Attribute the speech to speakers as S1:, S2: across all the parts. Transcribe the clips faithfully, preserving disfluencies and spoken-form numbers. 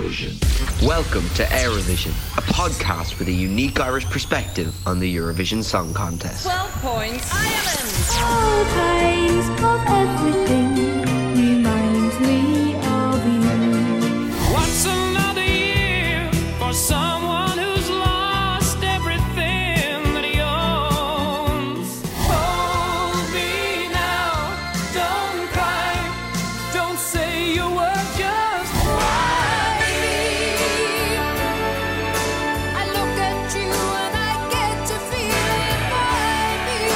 S1: Eurovision.
S2: Welcome to Eurovision, a podcast with a unique Irish perspective on the Eurovision Song Contest.
S3: twelve points, Ireland!
S4: All kinds of everything reminds me of you.
S5: What's another year for someone who's lost everything that he owns? Hold me now, don't cry, don't say your word, just why me?
S4: I look at you and I get to feel it by me.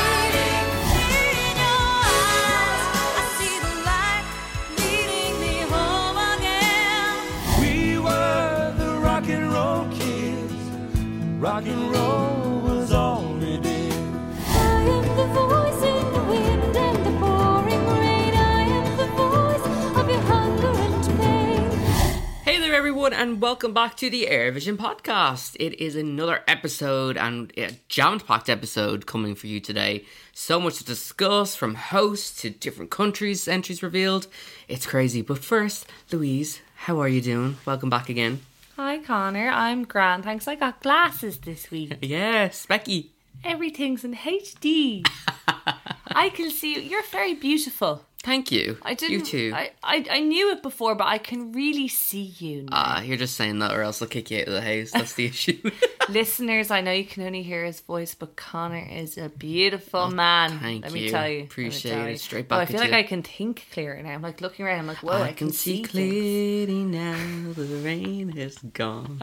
S4: In your eyes, I see the light leading me home again.
S5: We were the rock and roll kids. Rock and roll was all we did.
S4: I am the voice in the wind and the pouring rain. I am the voice of your hunger and pain.
S6: Hey there, everyone, and welcome back to the Eurovision podcast. It is another episode and a jam-packed episode coming for you today. So much to discuss, from hosts to different countries, entries revealed. It's crazy. But first, Louise, how are you doing? Welcome back again.
S7: Hi Connor, I'm grand. Thanks, I got glasses this week.
S6: Yes, Becky.
S7: Everything's in H D. I can see you. You're very beautiful.
S6: Thank you.
S7: I didn't.
S6: You too.
S7: I, I, I knew it before, but I can really see you now.
S6: Ah, you're just saying that or else I'll kick you out of the house. That's the issue.
S7: Listeners, I know you can only hear his voice, but Connor is a beautiful man.
S6: Oh, thank
S7: Let me
S6: you.
S7: tell you. Let me
S6: Appreciate
S7: tell
S6: it.
S7: you.
S6: Straight
S7: Oh, I
S6: back
S7: feel
S6: at
S7: like
S6: you.
S7: I can think clearer now. I'm like looking around. I'm like, whoa, I,
S6: I can see
S7: things.
S6: clearly now the rain is gone.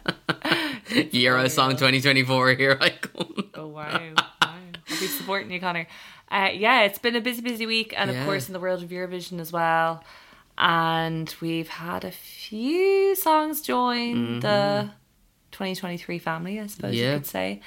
S6: Euro Song twenty twenty-four, here I come.
S7: Oh, wow. wow. I'll be supporting you, Connor. Uh, yeah, it's been a busy, busy week. And
S6: Yeah.
S7: of course, in the world of Eurovision as well. And we've had a few songs join the twenty twenty-three family, I suppose
S6: Yeah.
S7: you could say.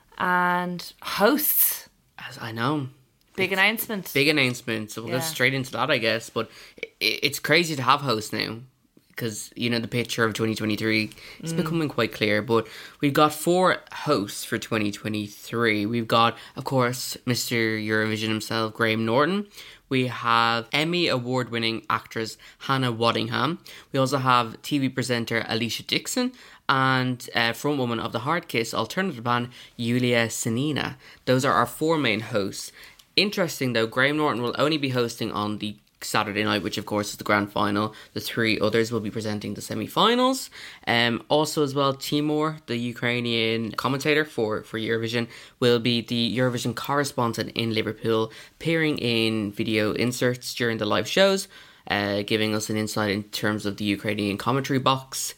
S7: And hosts.
S6: As I know.
S7: Big announcement.
S6: Big announcement, so we'll
S7: Yeah.
S6: go straight into that, I guess. But i- it's crazy to have hosts now because, you know, the picture of twenty twenty-three is becoming quite clear. But we've got four hosts for twenty twenty-three. We've got, of course, Mister Eurovision himself, Graham Norton. We have Emmy award-winning actress Hannah Waddingham. We also have T V presenter Alicia Dixon and uh, frontwoman of the Hard Kiss alternative band Yulia Sinina. Those are our four main hosts. Interesting though, Graham Norton will only be hosting on the Saturday night, which of course is the grand final. The three others will be presenting the semi-finals. Um, also as well, Timur, the Ukrainian commentator for, for Eurovision, will be the Eurovision correspondent in Liverpool, appearing in video inserts during the live shows, uh, giving us an insight in terms of the Ukrainian commentary box.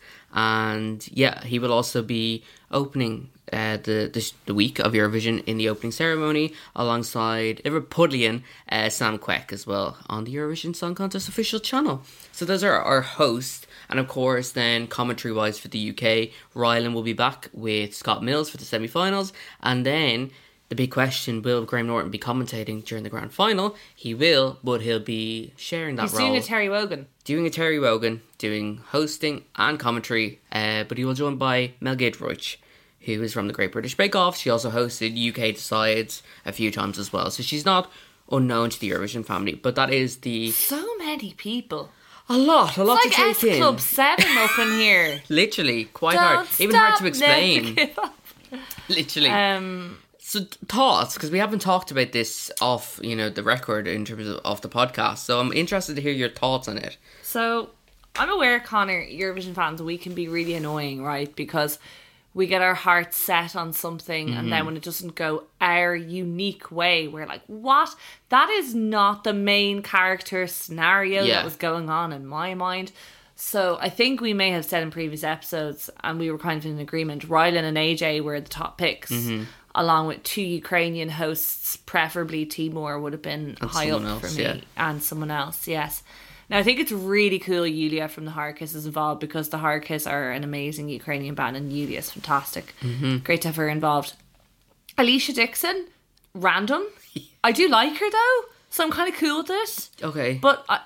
S6: And yeah, he will also be opening uh, the, the the week of Eurovision in the opening ceremony alongside Liverpudlian uh, Sam Quek as well on the Eurovision Song Contest official channel. So those are our hosts, and of course then commentary wise for the U K, Rylan will be back with Scott Mills for the semi-finals, and then the big question, will Graham Norton be commentating during the grand final? He will, but he'll be sharing that
S7: He's
S6: role.
S7: doing a Terry Wogan.
S6: Doing a Terry Wogan, doing hosting and commentary, uh, but he will join by Mel Giedroyc, who is from the Great British Bake Off. She also hosted U K Decides a few times as well, so she's not unknown to the Eurovision family, but that is the...
S7: So many people.
S6: A lot, a lot
S7: It's
S6: to
S7: like
S6: take
S7: S
S6: in.
S7: Club seven up in here.
S6: Literally, quite
S7: Don't
S6: hard. Even hard to
S7: stop,
S6: explain.
S7: never give up.
S6: Literally.
S7: Um,
S6: So thoughts, because we haven't talked about this off, you know, the record in terms of off the podcast. So I'm interested to hear your thoughts on it.
S7: So, I'm aware, Connor, Eurovision fans, we can be really annoying, right? Because we get our hearts set on something, and then when it doesn't go our unique way, we're like, what? That is not the main character scenario
S6: Yeah.
S7: that was going on in my mind. So, I think we may have said in previous episodes, and we were kind of in agreement, Rylan and A J were the top picks. Along with two Ukrainian hosts, preferably Timur would have been
S6: And
S7: high up
S6: someone
S7: for
S6: else,
S7: me.
S6: yeah.
S7: And someone else, yes. Now, I think it's really cool Yulia from the Hard Kiss is involved, because the Hard Kiss are an amazing Ukrainian band and Yulia is fantastic.
S6: Mm-hmm.
S7: Great to have her involved. Alicia Dixon, random. I do like her though, so I'm kind of cool with it.
S6: Okay.
S7: But I,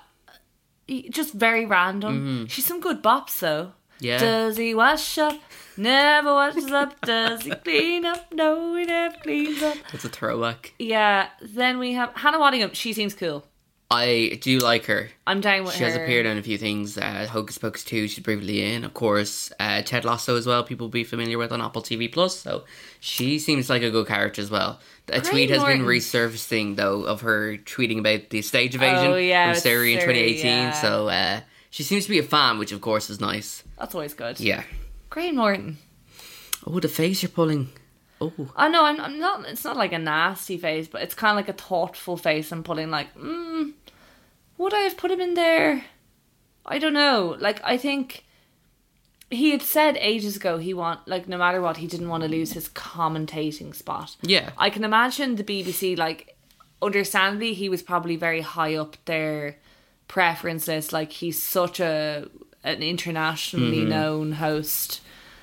S7: just very random. She's some good bops though.
S6: Yeah.
S7: Does he wash up? Never washes up. Does he clean up? No, he never cleans up.
S6: That's a throwback.
S7: Yeah. Then we have Hannah Waddingham. She seems cool.
S6: I do like her.
S7: I'm down with
S6: She
S7: her.
S6: has appeared in a few things. Uh, Hocus Pocus two, she's briefly in. Of course, uh, Ted Lasso as well, people will be familiar with on Apple T V Plus. So she seems like a good character as well. A tweet has
S7: Norton.
S6: been resurfacing, though, of her tweeting about the stage invasion
S7: Oh, yeah,
S6: from Syria in
S7: Syria,
S6: twenty eighteen.
S7: yeah.
S6: So uh, she seems to be a fan, which of course is nice.
S7: That's always good.
S6: Yeah.
S7: Graham Norton.
S6: Oh, the face you're pulling. Oh.
S7: I know, I'm, I'm not, it's not like a nasty face, but it's kind of like a thoughtful face I'm putting, like, mm, would I have put him in there? I don't know. Like, I think he had said ages ago he want, like, no matter what, he didn't want to lose his commentating spot.
S6: Yeah.
S7: I can imagine the B B C, like, understandably, he was probably very high up their preference list. Like, he's such a an internationally
S6: Mm-hmm.
S7: known host.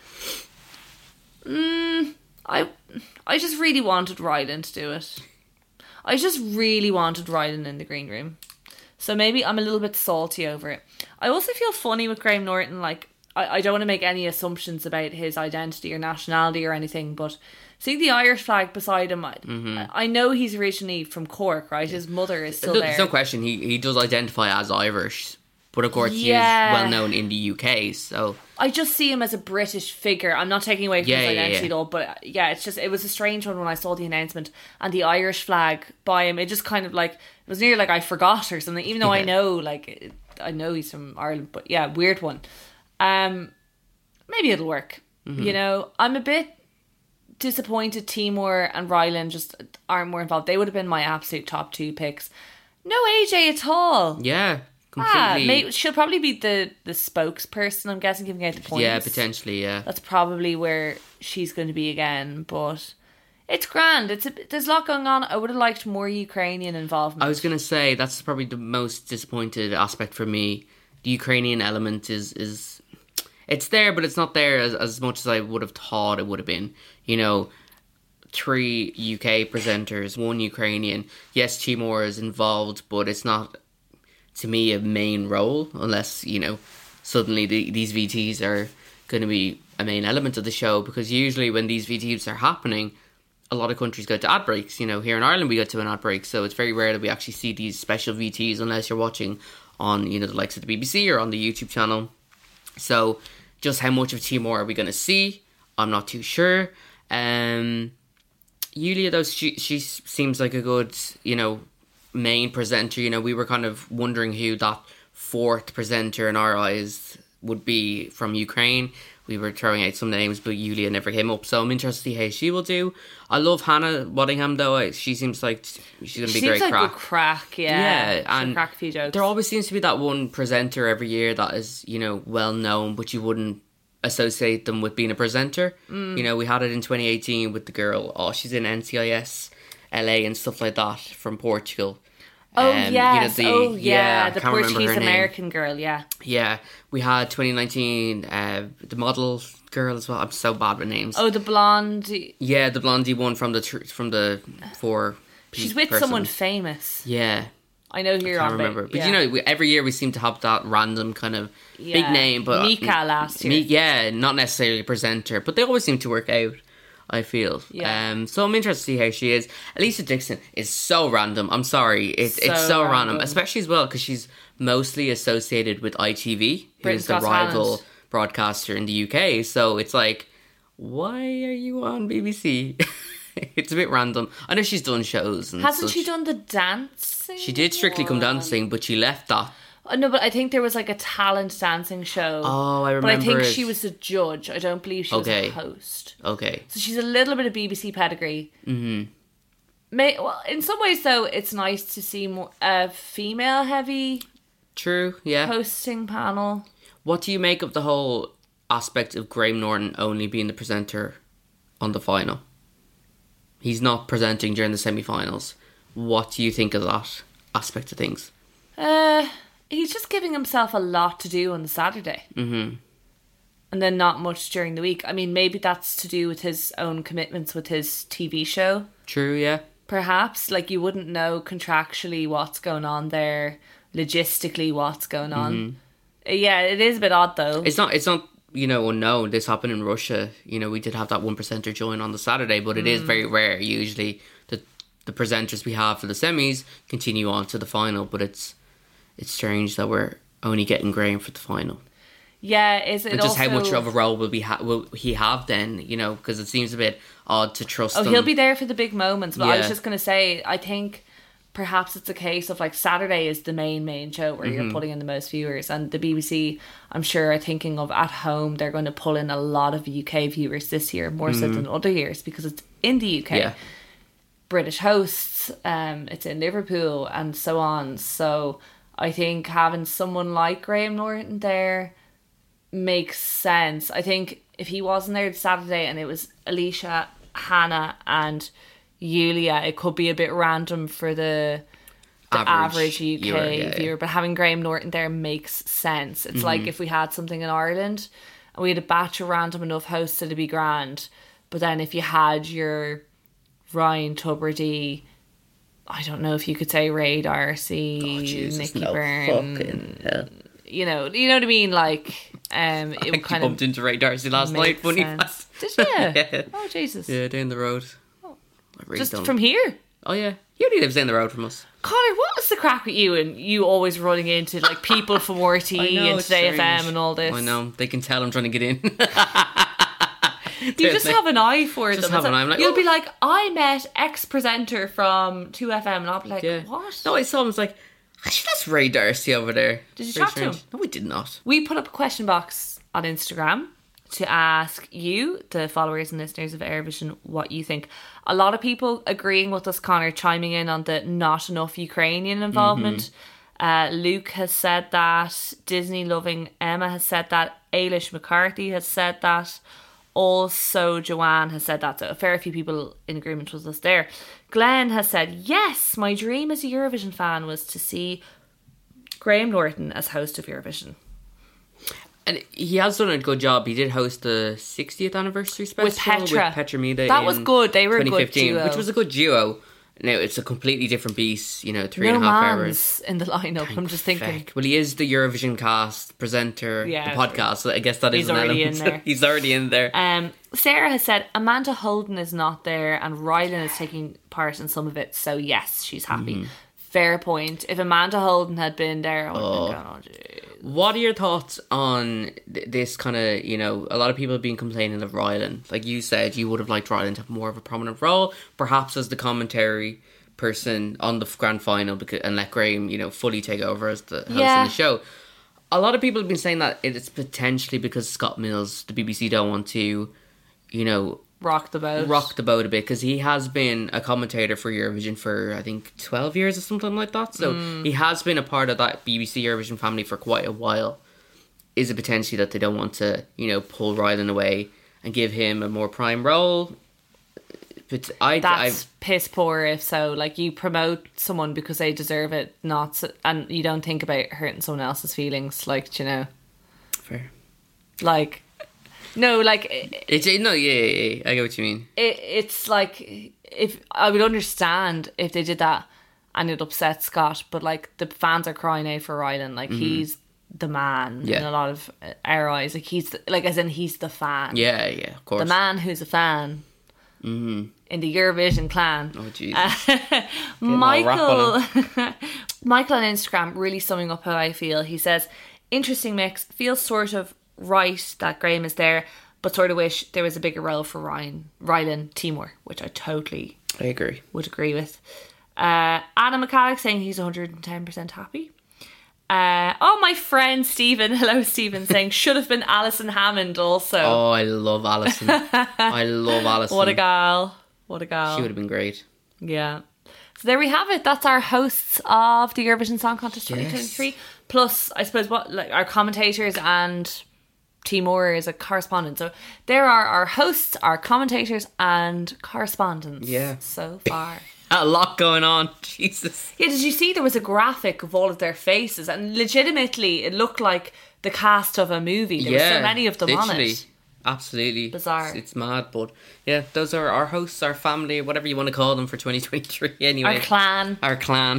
S7: Mm, I I just really wanted Rylan to do it. I just really wanted Rylan in the green room. So maybe I'm a little bit salty over it. I also feel funny with Graham Norton. Like, I, I don't want to make any assumptions about his identity or nationality or anything, but seeing the Irish flag beside him, I, I know he's originally from Cork, right? His mother is still
S6: No,
S7: there.
S6: there's no question. He he does identify as Irish, but of course
S7: Yeah.
S6: he is well known in the U K. So
S7: I just see him as a British figure. I'm not taking away from
S6: Yeah,
S7: his
S6: yeah,
S7: identity
S6: yeah.
S7: at all, but uh, yeah, it's just, it was a strange one when I saw the announcement and the Irish flag by him. It just kind of like, it was nearly like I forgot or something, even though I
S6: Yeah.
S7: know, like, it, I know he's from Ireland, but yeah, weird one. Um, maybe it'll work.
S6: Mm-hmm.
S7: You know, I'm a bit disappointed Timur and Rylan just aren't more involved. They would have been my absolute top two picks. No A J at all.
S6: yeah,
S7: Ah,
S6: completely.
S7: may, she'll probably be the, the spokesperson, I'm guessing, giving out the points.
S6: yeah, potentially. Yeah.
S7: That's probably where she's going to be again, but it's grand. It's a, there's a lot going on. I would have liked more Ukrainian involvement.
S6: I was gonna say that's probably the most disappointed aspect for me. The Ukrainian element is is it's there, but it's not there as as much as I would have thought it would have been. You know, three U K presenters, one Ukrainian. Yes, Timur is involved, but it's not, to me, a main role unless, you know, suddenly the, these V Ts are going to be a main element of the show, because usually when these V Ts are happening, a lot of countries go to ad breaks. You know, here in Ireland we go to an ad break, so it's very rare that we actually see these special V Ts unless you're watching on, you know, the likes of the B B C or on the YouTube channel. So just how much of Timur are we going to see? I'm not too sure. Um, Yulia, though, she, she seems like a good, you know, main presenter. You know, we were kind of wondering who that fourth presenter in our eyes would be from Ukraine. We were throwing out some names, but Yulia never came up. So I'm interested to see how she will do. I love Hannah Waddingham, though. I- She seems like she's going to
S7: she
S6: be
S7: seems
S6: great
S7: like
S6: crack.
S7: good crack, yeah.
S6: Yeah,
S7: She'll
S6: and
S7: crack a few jokes.
S6: There always seems to be that one presenter every year that is, you know, well known, but you wouldn't associate them with being a presenter.
S7: Mm.
S6: You know, we had it in twenty eighteen with the girl, oh, she's in N C I S L A and stuff like that from Portugal.
S7: Oh,
S6: Um, you know,
S7: yes.
S6: the-
S7: oh, yeah.
S6: I
S7: the
S6: can't remember her
S7: Portuguese
S6: name.
S7: American girl, yeah.
S6: Yeah, we had twenty nineteen, uh, the model girl as well. I'm so bad with names.
S7: Oh, the blonde.
S6: Yeah, the blondie one from the tr- from the four.
S7: She's with
S6: person.
S7: someone famous.
S6: Yeah.
S7: I know who you're
S6: I can't
S7: on
S6: remember,
S7: about.
S6: but
S7: yeah.
S6: you know, we, every year we seem to have that random kind of
S7: Yeah.
S6: big name, but
S7: Mika last year.
S6: Me, yeah, not necessarily a presenter, but they always seem to work out. I feel.
S7: Yeah.
S6: Um. So I'm interested to see how she is. Elisa Dixon is so random. I'm sorry, it's it's
S7: So
S6: so random,
S7: random.
S6: especially as well because she's mostly associated with I T V, who
S7: Britain's
S6: is the
S7: Got
S6: rival
S7: Talent.
S6: broadcaster in the U K. So it's like, why are you on B B C? It's a bit random. I know she's done shows and
S7: Hasn't
S6: such.
S7: she done the dancing?
S6: She did Strictly Come
S7: one?
S6: Dancing, but she left that.
S7: Oh, no, but I think there was like a talent dancing show.
S6: Oh, I remember
S7: But I think
S6: it.
S7: she was the judge. I don't believe she
S6: Okay.
S7: was a host.
S6: Okay.
S7: So she's a little bit of B B C pedigree. Mm-hmm. May, well, in some ways, though, it's nice to see more a female-heavy
S6: True, yeah.
S7: hosting panel.
S6: What do you make of the whole aspect of Graham Norton only being the presenter on the final? He's not presenting during the semi-finals. What do you think of that aspect of things?
S7: Uh, he's just giving himself a lot to do on the Saturday.
S6: Mm-hmm.
S7: And then not much during the week. I mean, maybe that's to do with his own commitments with his T V show.
S6: True, yeah.
S7: Perhaps. Like, you wouldn't know contractually what's going on there, logistically what's going on. Uh, Yeah, it is a bit odd, though.
S6: It's not, it's not, you know, unknown. This happened in Russia. You know, we did have that one percenter join on the Saturday, but it is very rare. Usually the the presenters we have for the semis continue on to the final. But it's it's strange that we're only getting Graham for the final.
S7: Yeah, is it
S6: And just
S7: also...
S6: how much of a role will, be ha- will he have then, you know, because it seems a bit odd to trust
S7: Oh,
S6: him.
S7: he'll be there for the big moments. But I was
S6: Yeah.
S7: just going to say, I think perhaps it's a case of like Saturday is the main, main show where
S6: Mm-hmm.
S7: you're putting in the most viewers. And the B B C, I'm sure, are thinking of at home, they're going to pull in a lot of U K viewers this year, more so than other years, because it's in the U K.
S6: Mm-hmm. Yeah.
S7: British hosts, um, it's in Liverpool and so on. So I think having someone like Graham Norton there makes sense. I think if he wasn't there Saturday and it was Alicia, Hannah and Yulia, it could be a bit random for the, the average,
S6: Average
S7: U K
S6: viewer, yeah,
S7: viewer.
S6: yeah.
S7: But having Graham Norton there makes sense. It's
S6: Mm-hmm.
S7: like if we had something in Ireland and we had a batch of random enough hosts, it'd be grand. But then if you had your Ryan Tubridy, I don't know if you could say Ray Darcy,
S6: Oh, Jesus,
S7: Nicky
S6: no
S7: Byrne,
S6: fucking hell.
S7: you know, you know what I mean? Like, um, it
S6: I
S7: would kind
S6: bumped
S7: of
S6: into Ray Darcy last night.
S7: make
S6: Funny
S7: sense.
S6: fact.
S7: Did you?
S6: Yeah.
S7: Oh Jesus!
S6: Yeah, down the road. I really
S7: Just
S6: don't-
S7: from here.
S6: Oh yeah, he only lives down the road from us.
S7: Connor, what was the crack with you and you always running into like people from R T
S6: I know,
S7: and
S6: it's
S7: Today F M
S6: strange.
S7: and all this?
S6: I know, they can tell I'm trying to get in.
S7: You just have an eye for
S6: Just
S7: them.
S6: have
S7: It's
S6: an
S7: like-
S6: eye, I'm like,
S7: you'll
S6: oh.
S7: be like, I met X presenter from two F M, and I'll be like,
S6: Yeah.
S7: what?
S6: No, I saw him. I was like, actually, that's Ray Darcy over there.
S7: Did you
S6: Very
S7: chat to him?
S6: strange. No, we did not.
S7: We put up a question box on Instagram to ask you, the followers and listeners of Airvision, what you think. A lot of people agreeing with us, Connor, chiming in on the not enough Ukrainian involvement. Uh, Luke has said that. Disney loving Emma has said that. Ailish McCarthy has said that. Also, Joanne has said that. So a fair few people in agreement with us there. Glenn has said, yes, my dream as a Eurovision fan was to see Graham Norton as host of Eurovision.
S6: And he has done a good job. He did host the sixtieth anniversary special
S7: With Petra.
S6: with Petra Mida.
S7: That was
S6: in
S7: good. They were a good
S6: twenty fifteen,
S7: duo.
S6: which was a good duo. Now it's a completely different beast. You know, three
S7: no
S6: and a half
S7: man's
S6: hours.
S7: in the lineup. I'm just thinking.
S6: Feck. Well, he is the Eurovision cast presenter,
S7: Yeah,
S6: the podcast. So I guess that is
S7: He's
S6: an
S7: already
S6: element.
S7: in there.
S6: He's already in there.
S7: Um, Sarah has said Amanda Holden is not there and Rylan is taking part in some of it. So yes, she's happy.
S6: Mm-hmm.
S7: Fair point. If Amanda Holden had been there, I would have been going, oh, geez.
S6: What are your thoughts on th- this kind of, you know, a lot of people have been complaining of Rylan. Like you said, you would have liked Rylan to have more of a prominent role, perhaps as the commentary person on the grand final, because, and let Graham, you know, fully take over as the host
S7: Yeah.
S6: of the show. A lot of people have been saying that it's potentially because Scott Mills, the B B C don't want to, you know,
S7: Rock the boat.
S6: rock the boat a bit, because he has been a commentator for Eurovision for I think twelve years or something like that, so
S7: Mm.
S6: he has been a part of that B B C Eurovision family for quite a while. Is it potentially that they don't want to, you know, pull Rylan away and give him a more prime role? But I,
S7: That's
S6: I
S7: piss poor if so. Like, you promote someone because they deserve it, not so, and you don't think about hurting someone else's feelings. Like, you know,
S6: fair.
S7: like, no, like it,
S6: It's no, yeah, yeah, yeah, I get what you mean.
S7: it, it's like if I would understand if they did that and it upset Scott, but like the fans are crying out for Rylan. Like he's the man in
S6: Yeah.
S7: a lot of uh, our eyes. Like he's the, like as in he's the fan.
S6: Yeah, yeah, of course.
S7: The man who's a fan in the Eurovision clan.
S6: Oh, jeez.
S7: Michael, Michael on Instagram really summing up how I feel. He says, interesting mix, feels sort of right that Graham is there, but sort of wish there was a bigger role for Ryan, Rylan Timor, which I totally
S6: I agree.
S7: would agree with. Uh, Adam McCalloch saying he's one hundred ten percent happy. Uh, oh, my friend Stephen, hello Stephen, saying should have been Alison Hammond also.
S6: Oh, I love Alison. I love Alison.
S7: What a gal. What a gal.
S6: She would have been great.
S7: Yeah. So there we have it. That's our hosts of the Eurovision Song Contest twenty twenty-three.
S6: Yes.
S7: Plus, I suppose, what like our commentators and Timor is a correspondent. So there are our hosts, our commentators, and correspondents.
S6: Yeah.
S7: So far.
S6: A lot going on. Jesus.
S7: Yeah, did you see there was a graphic of all of their faces? And legitimately, it looked like the cast of a movie. There
S6: yeah,
S7: were so many of them
S6: literally.
S7: on it.
S6: Absolutely.
S7: Bizarre.
S6: It's, it's mad, but yeah, those are our hosts, our family, whatever you want to call them for twenty twenty-three anyway.
S7: Our clan.
S6: Our clan.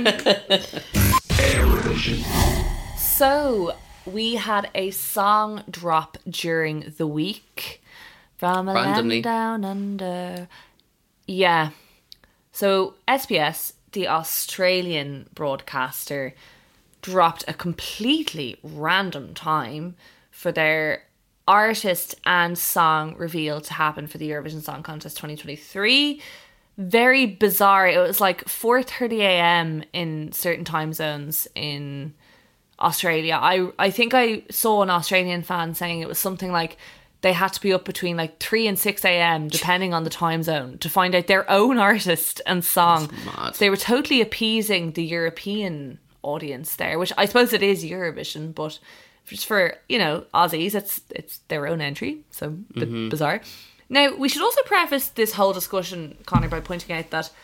S7: So, we had a song drop during the week from a
S6: Randomly.
S7: land down under. Yeah. So S B S, the Australian broadcaster, dropped a completely random time for their artist and song reveal to happen for the Eurovision Song Contest twenty twenty-three. Very bizarre. It was like four thirty a.m. in certain time zones in Australia. I I think I saw an Australian fan saying it was something like they had to be up between like three and six a.m. depending on the time zone to find out their own artist and song. So they were totally appeasing the European audience there, which I suppose it is Eurovision, but just for, you know, Aussies, it's it's their own entry, so a bit
S6: Mm-hmm.
S7: bizarre. Now, we should also preface this whole discussion, Connor, by pointing out that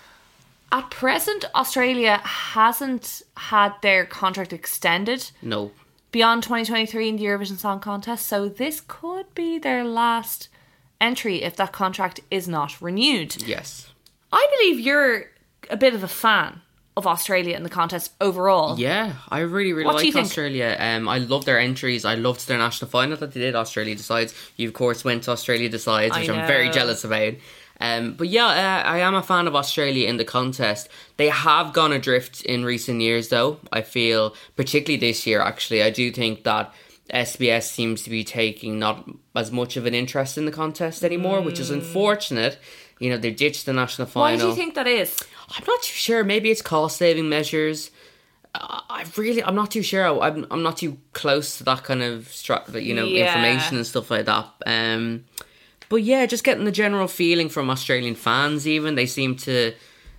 S7: at present, Australia hasn't had their contract extended
S6: No.
S7: beyond twenty twenty-three in the Eurovision Song Contest, so this could be their last entry if that contract is not renewed.
S6: Yes.
S7: I believe you're a bit of a fan of Australia in the contest overall.
S6: Yeah, I really, really
S7: What do you
S6: liked
S7: think?
S6: Australia. Um, I loved their entries. I loved their national final that they did, Australia Decides. You, of course, went to Australia Decides,
S7: I
S6: which I'm very
S7: know.
S6: jealous about. Um, but yeah, uh, I am a fan of Australia in the contest. They have gone adrift in recent years, though. I feel, particularly this year, actually, I do think that S B S seems to be taking not as much of an interest in the contest anymore, which is unfortunate. You know, they ditched the national final.
S7: Why do you think that is?
S6: I'm not too sure. Maybe it's cost saving measures. Uh, I really, I'm not too sure. I'm, I'm not too close to that kind of, stra- you know,
S7: Yeah.
S6: information and stuff like that. Um, but yeah, just getting the general feeling from Australian fans. Even they seem to,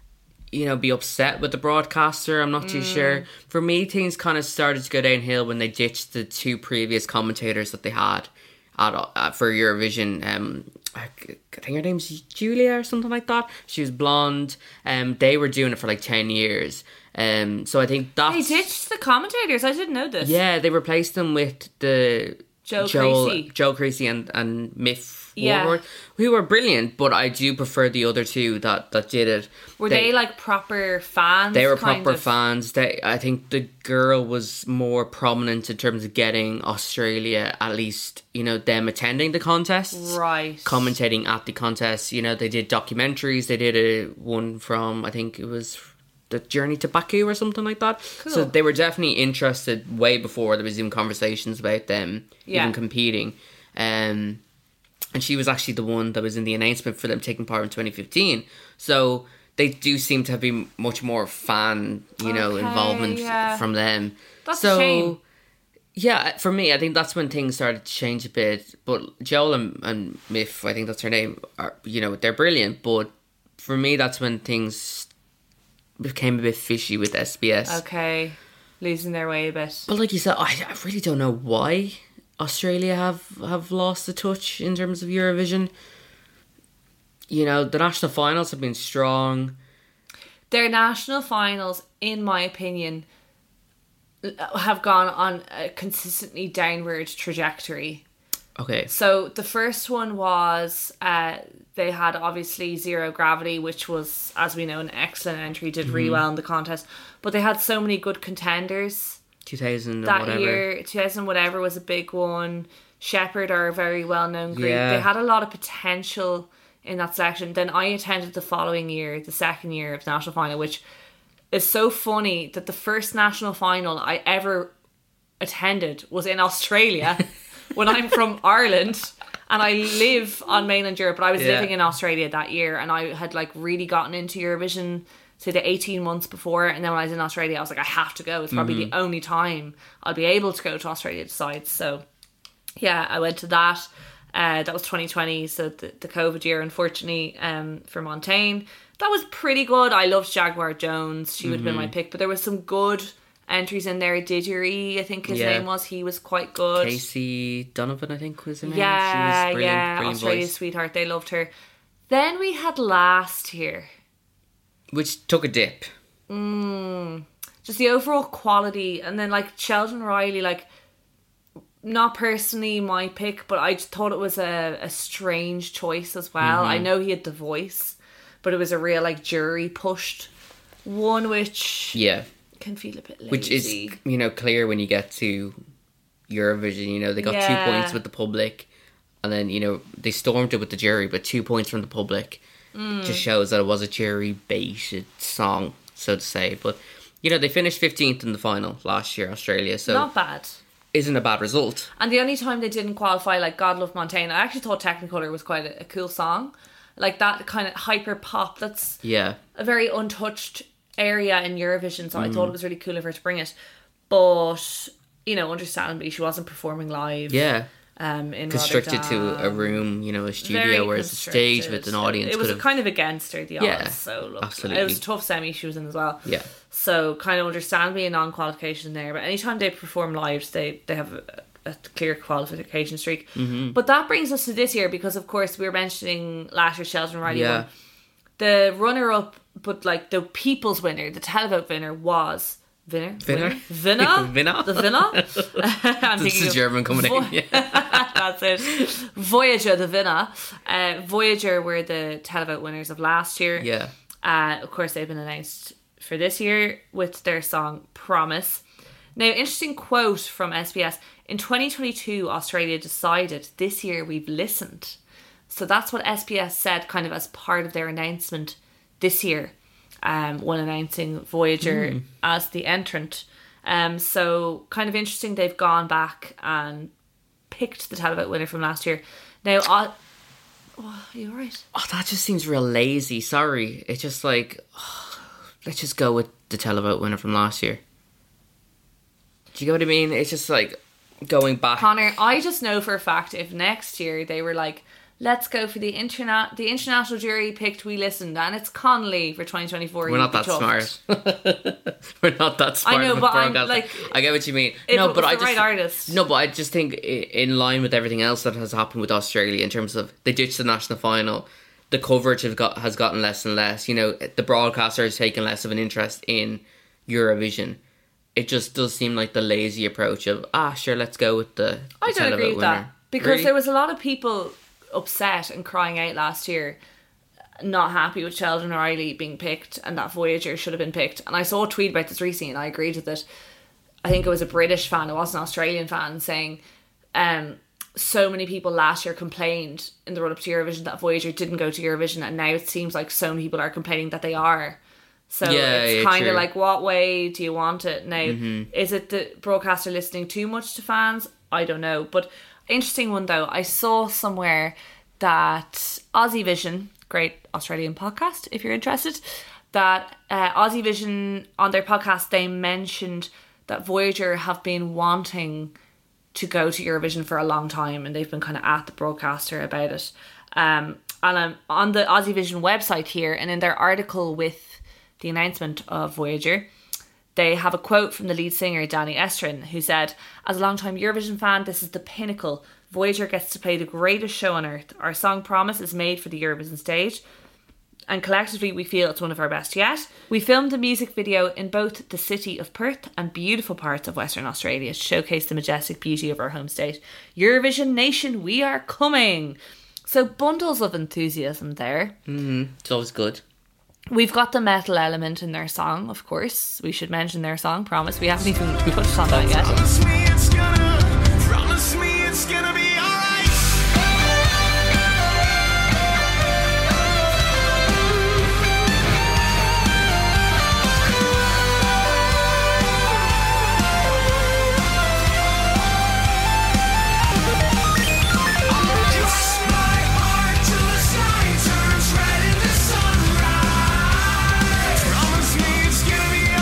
S6: you know, be upset with the broadcaster. I'm not too sure. For me, things kind of started to go downhill when they ditched the two previous commentators that they had at, uh, for Eurovision. Um, I think her name's Julia or something like that. She was blonde. Um, they were doing it for like ten years. Um, so I think
S7: They
S6: that's...
S7: ditched the commentators. I didn't know this.
S6: Yeah, they replaced them with the...
S7: Joe
S6: Joel,
S7: Creasy.
S6: Joe Creasy and, and Miff
S7: Yeah.
S6: Warward, who were brilliant, but I do prefer the other two that, that did it.
S7: Were they, like proper fans?
S6: They were
S7: kind
S6: proper
S7: of?
S6: fans. They, I think the girl was more prominent in terms of getting Australia, at least, you know, them attending the contests.
S7: Right.
S6: Commentating at the contests. You know, they did documentaries. They did a one from, I think it was The Journey to Baku or something like that.
S7: Cool.
S6: So they were definitely interested way before there was even conversations about them
S7: Yeah.
S6: even competing. Um, and she was actually the one that was in the announcement for them taking part in twenty fifteen. So they do seem to have been much more fan, you know,
S7: Okay,
S6: involvement
S7: yeah.
S6: from them.
S7: That's
S6: so,
S7: a shame.
S6: Yeah, for me, I think that's when things started to change a bit. But Joel and, and Miff, I think that's her name, are, you know, they're brilliant. But for me, that's when things became a bit fishy with S B S.
S7: Okay. Losing their way a bit.
S6: But like you said, I, I really don't know why Australia have, have lost the touch in terms of Eurovision. You know, the national finals have been strong.
S7: Their national finals, in my opinion, have gone on a consistently downward trajectory.
S6: Okay.
S7: So the first one was uh, they had obviously Zero Gravity, which was, as we know, an excellent entry, did really well in the contest. But they had so many good contenders
S6: two thousand
S7: that
S6: or whatever.
S7: year. two thousand whatever was a big one. Shepherd are a very well known group.
S6: Yeah.
S7: They had a lot of potential in that section. Then I attended the following year, the second year of the national final, which is so funny that the first national final I ever attended was in Australia when I'm from Ireland and I live on mainland Europe, but I was
S6: Yeah.
S7: living in Australia that year and I had like really gotten into Eurovision say the eighteen months before, and then when I was in Australia I was like, I have to go. It's probably
S6: Mm-hmm.
S7: the only time I'll be able to go to Australia Decides. So yeah, I went to that. Uh, that was twenty twenty, so the, the COVID year, unfortunately, um, for Montaigne. That was pretty good. I loved Jaguar Jones. She would have been
S6: Mm-hmm.
S7: my pick, but there was some good entries in there. Didgery, I think his
S6: Yeah.
S7: name was. He was quite good.
S6: Casey Donovan, I think, was her name.
S7: Yeah,
S6: she was brilliant,
S7: yeah.
S6: brilliant
S7: Australia's
S6: voice.
S7: sweetheart. They loved her. Then we had last year.
S6: Which took a dip.
S7: Just the overall quality, and then like Sheldon Riley, like not personally my pick, but I just thought it was a, a strange choice as well.
S6: Mm-hmm.
S7: I know he had the voice, but it was a real like jury pushed one, which
S6: Yeah.
S7: can feel a bit lazy.
S6: Which is, you know, clear when you get to Eurovision. You know, they got
S7: Yeah.
S6: two points with the public, and then, you know, they stormed it with the jury, but two points from the public.
S7: Mm.
S6: Just shows that it was a jury-baited song, so to say. But, you know, they finished fifteenth in the final last year, Australia, so
S7: Not bad.
S6: isn't a bad result.
S7: And the only time they didn't qualify, like God Love Montaigne, I actually thought Technicolor was quite a, a cool song. Like that kind of hyper pop, that's
S6: Yeah.
S7: a very untouched area in Eurovision, so
S6: Mm.
S7: I thought it was really cool of her to bring it. But, you know, understandably, she wasn't performing live.
S6: Yeah.
S7: Um, in
S6: Constricted to a
S7: Rotterdam.
S6: room, you know, a
S7: Very
S6: studio, whereas a stage with an audience
S7: It was
S6: could have...
S7: kind of against her, the odds.
S6: Yeah,
S7: so look,
S6: absolutely.
S7: it was a tough semi she was in as well.
S6: Yeah.
S7: So kind of understandably a non-qualification there. But anytime they perform live, they they have a, a clear qualification streak.
S6: Mm-hmm.
S7: But that brings us to this year because, of course, we were mentioning last year Sheldon Riley
S6: Yeah.
S7: won. The runner-up, but like the people's winner, the televote winner was... Winner?
S6: Winner?
S7: Winner?
S6: Winner?
S7: The winner? I'm
S6: This
S7: thinking
S6: is
S7: of
S6: German coming
S7: Vo-
S6: in. Yeah.
S7: That's it. Voyager, the winner. Uh, Voyager were the televote winners of last year.
S6: Yeah.
S7: Uh, of course, they've been announced for this year with their song Promise. Now, interesting quote from S B S. In twenty twenty-two, Australia decided this year we've listened. So that's what S B S said kind of as part of their announcement this year. Um, when announcing Voyager
S6: Mm.
S7: as the entrant. Um, so kind of interesting they've gone back and picked the televote winner from last year. Now, uh, oh, are you alright?
S6: Oh, that just seems real lazy. Sorry. It's just like, oh, let's just go with the televote winner from last year. Do you get what I mean? It's just like going back.
S7: Connor, I just know for a fact if next year they were like, let's go for the interna- the international jury picked We Listened, and it's Connolly for twenty twenty-four.
S6: We're not that smart. We're not that smart.
S7: I know,
S6: with
S7: but I'm,
S6: broadcasting.
S7: like,
S6: I get what you mean.
S7: if
S6: no,
S7: it
S6: but
S7: was
S6: I
S7: the
S6: just
S7: right artist.
S6: no, but I just think i- in line with everything else that has happened with Australia in terms of they ditched the national final, the coverage have got has gotten less and less. You know, the broadcaster has taken less of an interest in Eurovision. It just does seem like the lazy approach of ah, sure, let's go with the. the
S7: I don't
S6: televote
S7: agree with
S6: winner.
S7: that because
S6: Really?
S7: there was a lot of people upset and crying out last year, not happy with Sheldon Riley being picked and that Voyager should have been picked. And I saw a tweet about this recently and I agreed with it. I think it was a British fan, it wasn't an Australian fan, saying um, so many people last year complained in the run up to Eurovision that Voyager didn't go to Eurovision, and now it seems like so many people are complaining that they are. So
S6: Yeah,
S7: it's
S6: yeah,
S7: kind of
S6: true.
S7: like, what way do you want it? Now,
S6: Mm-hmm.
S7: is it the broadcaster listening too much to fans? I don't know. But interesting one though, I saw somewhere that Aussie Vision, great Australian podcast if you're interested, that uh, Aussie Vision on their podcast, they mentioned that Voyager have been wanting to go to Eurovision for a long time, and they've been kind of at the broadcaster about it. Um, and I'm on the Aussie Vision website here, and in their article with the announcement of Voyager, they have a quote from the lead singer, Danny Estrin, who said, "As a long-time Eurovision fan, this is the pinnacle. Voyager gets to play the greatest show on earth. Our song Promise is made for the Eurovision stage, and collectively we feel it's one of our best yet. We filmed the music video in both the city of Perth and beautiful parts of Western Australia to showcase the majestic beauty of our home state. Eurovision Nation, we are coming." So bundles of enthusiasm there.
S6: It's always good.
S7: We've got the metal element in their song, of course. We should mention their song, Promise. We haven't even touched on that yet.
S5: Promise me it's gonna, promise me it's gonna be alright. Cross my heart till the sky turns red in the sunrise. Promise me it's gonna be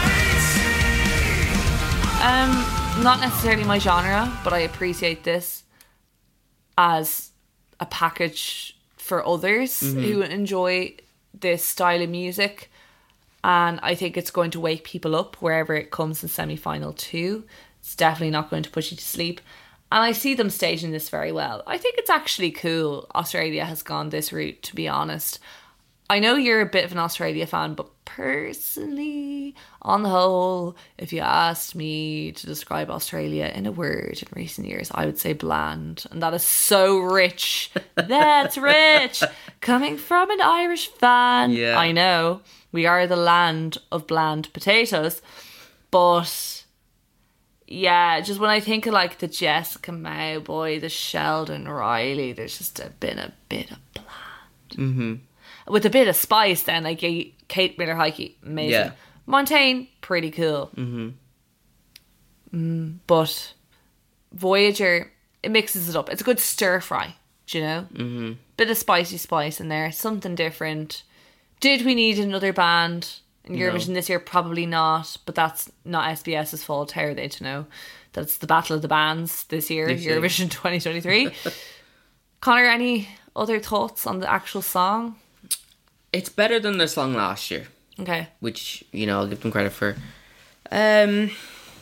S5: alright.
S7: Um, not necessarily my genre, but I appreciate this as a package for others who enjoy this style of music. And I think it's going to wake people up wherever it comes in semi-final two. It's definitely not going to put you to sleep. And I see them staging this very well. I think it's actually cool Australia has gone this route, to be honest. I know you're a bit of an Australia fan, but personally, on the whole, if you asked me to describe Australia in a word in recent years, I would say bland. And that is so rich. That's rich. Coming from an Irish fan.
S6: Yeah.
S7: I know. We are the land of bland potatoes. But yeah, just when I think of like the Jessica Mowboy, the Sheldon Riley, there's just a, been a bit of bland. Mm-hmm. with a bit of spice then, like a Kate Miller-Heidke, amazing.
S6: Yeah.
S7: Montaigne, pretty cool. Mm-hmm. Mm, but Voyager, it mixes it up. It's a good stir fry, do you know? Mm-hmm. Bit of spicy spice in there, something different. Did we need another band in Eurovision
S6: No.
S7: this year? Probably not, but that's not SBS's fault. How are they to know? That's the battle of the bands this year,
S6: This year.
S7: Eurovision twenty twenty-three. Connor, any other thoughts on the actual song?
S6: It's better than their song last year,
S7: Okay.
S6: which, you know, I'll give them credit for. Um,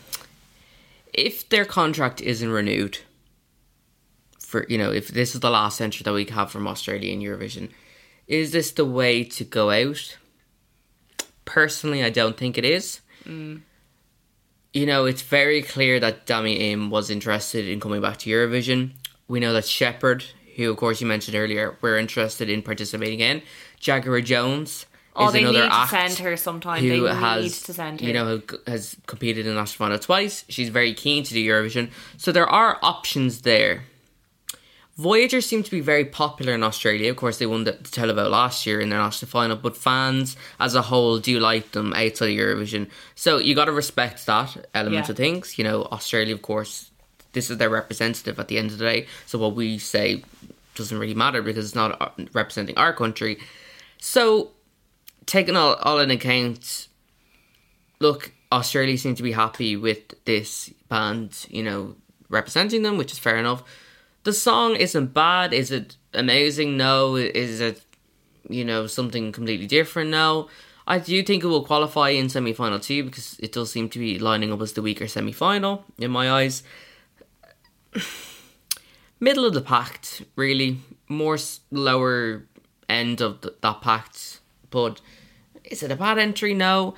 S6: if their contract isn't renewed, for, you know, if this is the last entry that we have from Australia in Eurovision, is this the way to go out? Personally, I don't think it is.
S7: Mm.
S6: You know, it's very clear that Dami Im was interested in coming back to Eurovision. We know that Shepherd, who of course you mentioned earlier, we're interested in participating in. Jagger Jones
S7: Oh,
S6: is
S7: they
S6: another
S7: need to
S6: act
S7: send her sometime.
S6: who
S7: They
S6: has,
S7: need to send her.
S6: you know, who has competed in National Final twice. She's very keen to do Eurovision. So there are options there. Voyager seem to be very popular in Australia. Of course, they won the Televote last year in their national final, but fans as a whole do like them outside of Eurovision. So you got to respect that element
S7: Yeah.
S6: of things. You know, Australia, of course, this is their representative at the end of the day. So what we say doesn't really matter because it's not uh, representing our country. So taking all, all in account, look, Australia seem to be happy with this band, you know, representing them, which is fair enough. The song isn't bad. Is it amazing? No. Is it, you know, something completely different? No. I do think it will qualify in semi-final too, because it does seem to be lining up as the weaker semi-final in my eyes. Middle of the pack, really. More s- lower end of th- that pack. But is it a bad entry? No.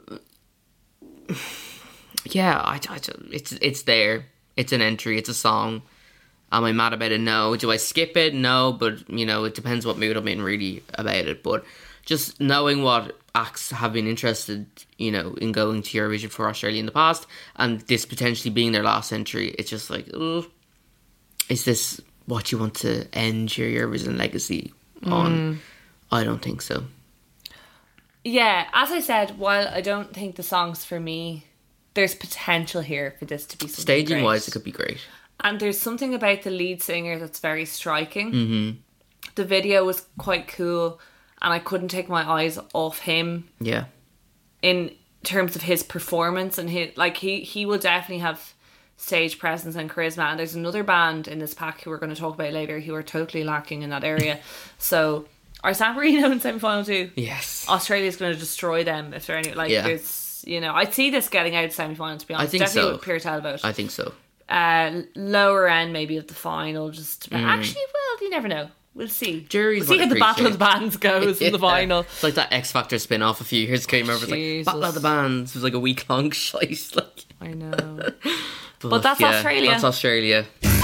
S6: Yeah, I, I, it's it's there. It's an entry. It's a song. Am I mad about it? No. Do I skip it? No. But, you know, it depends what mood I'm in really about it. But just knowing what acts have been interested, you know, in going to Eurovision for Australia in the past, and this potentially being their last entry, it's just like, ugh, is this what you want to end your Eurovision legacy on? I don't think so.
S7: Yeah, as I said, while I don't think the song's for me, there's potential here for this to be something
S6: Staging
S7: great.
S6: wise, it could be great.
S7: And there's something about the lead singer that's very striking.
S6: Mm-hmm.
S7: The video was quite cool, and I couldn't take my eyes off him
S6: Yeah.
S7: in terms of his performance. And his, like he, he will definitely have stage presence and charisma. And there's another band in this pack who we're going to talk about later who are totally lacking in that area. So, are San Marino in semi-final too?
S6: Yes.
S7: Australia's going to destroy them if they're any like.
S6: Yeah.
S7: There's, you know, I'd see this getting out of semi-final. To be honest,
S6: I think
S7: definitely
S6: so.
S7: with Pure Talbot.
S6: I think so.
S7: Uh, lower end maybe of the final. Just actually, well, you never know. We'll see.
S6: Juries
S7: we'll see
S6: would
S7: how the Battle of the
S6: appreciate.
S7: Bands goes in the
S6: Yeah.
S7: final.
S6: It's like that X Factor spin off a few years ago. Remember, it's like
S7: Jesus.
S6: Battle of the Bands. It was like a week long shite. Like,
S7: I know. But that's Australia.
S6: That's Australia.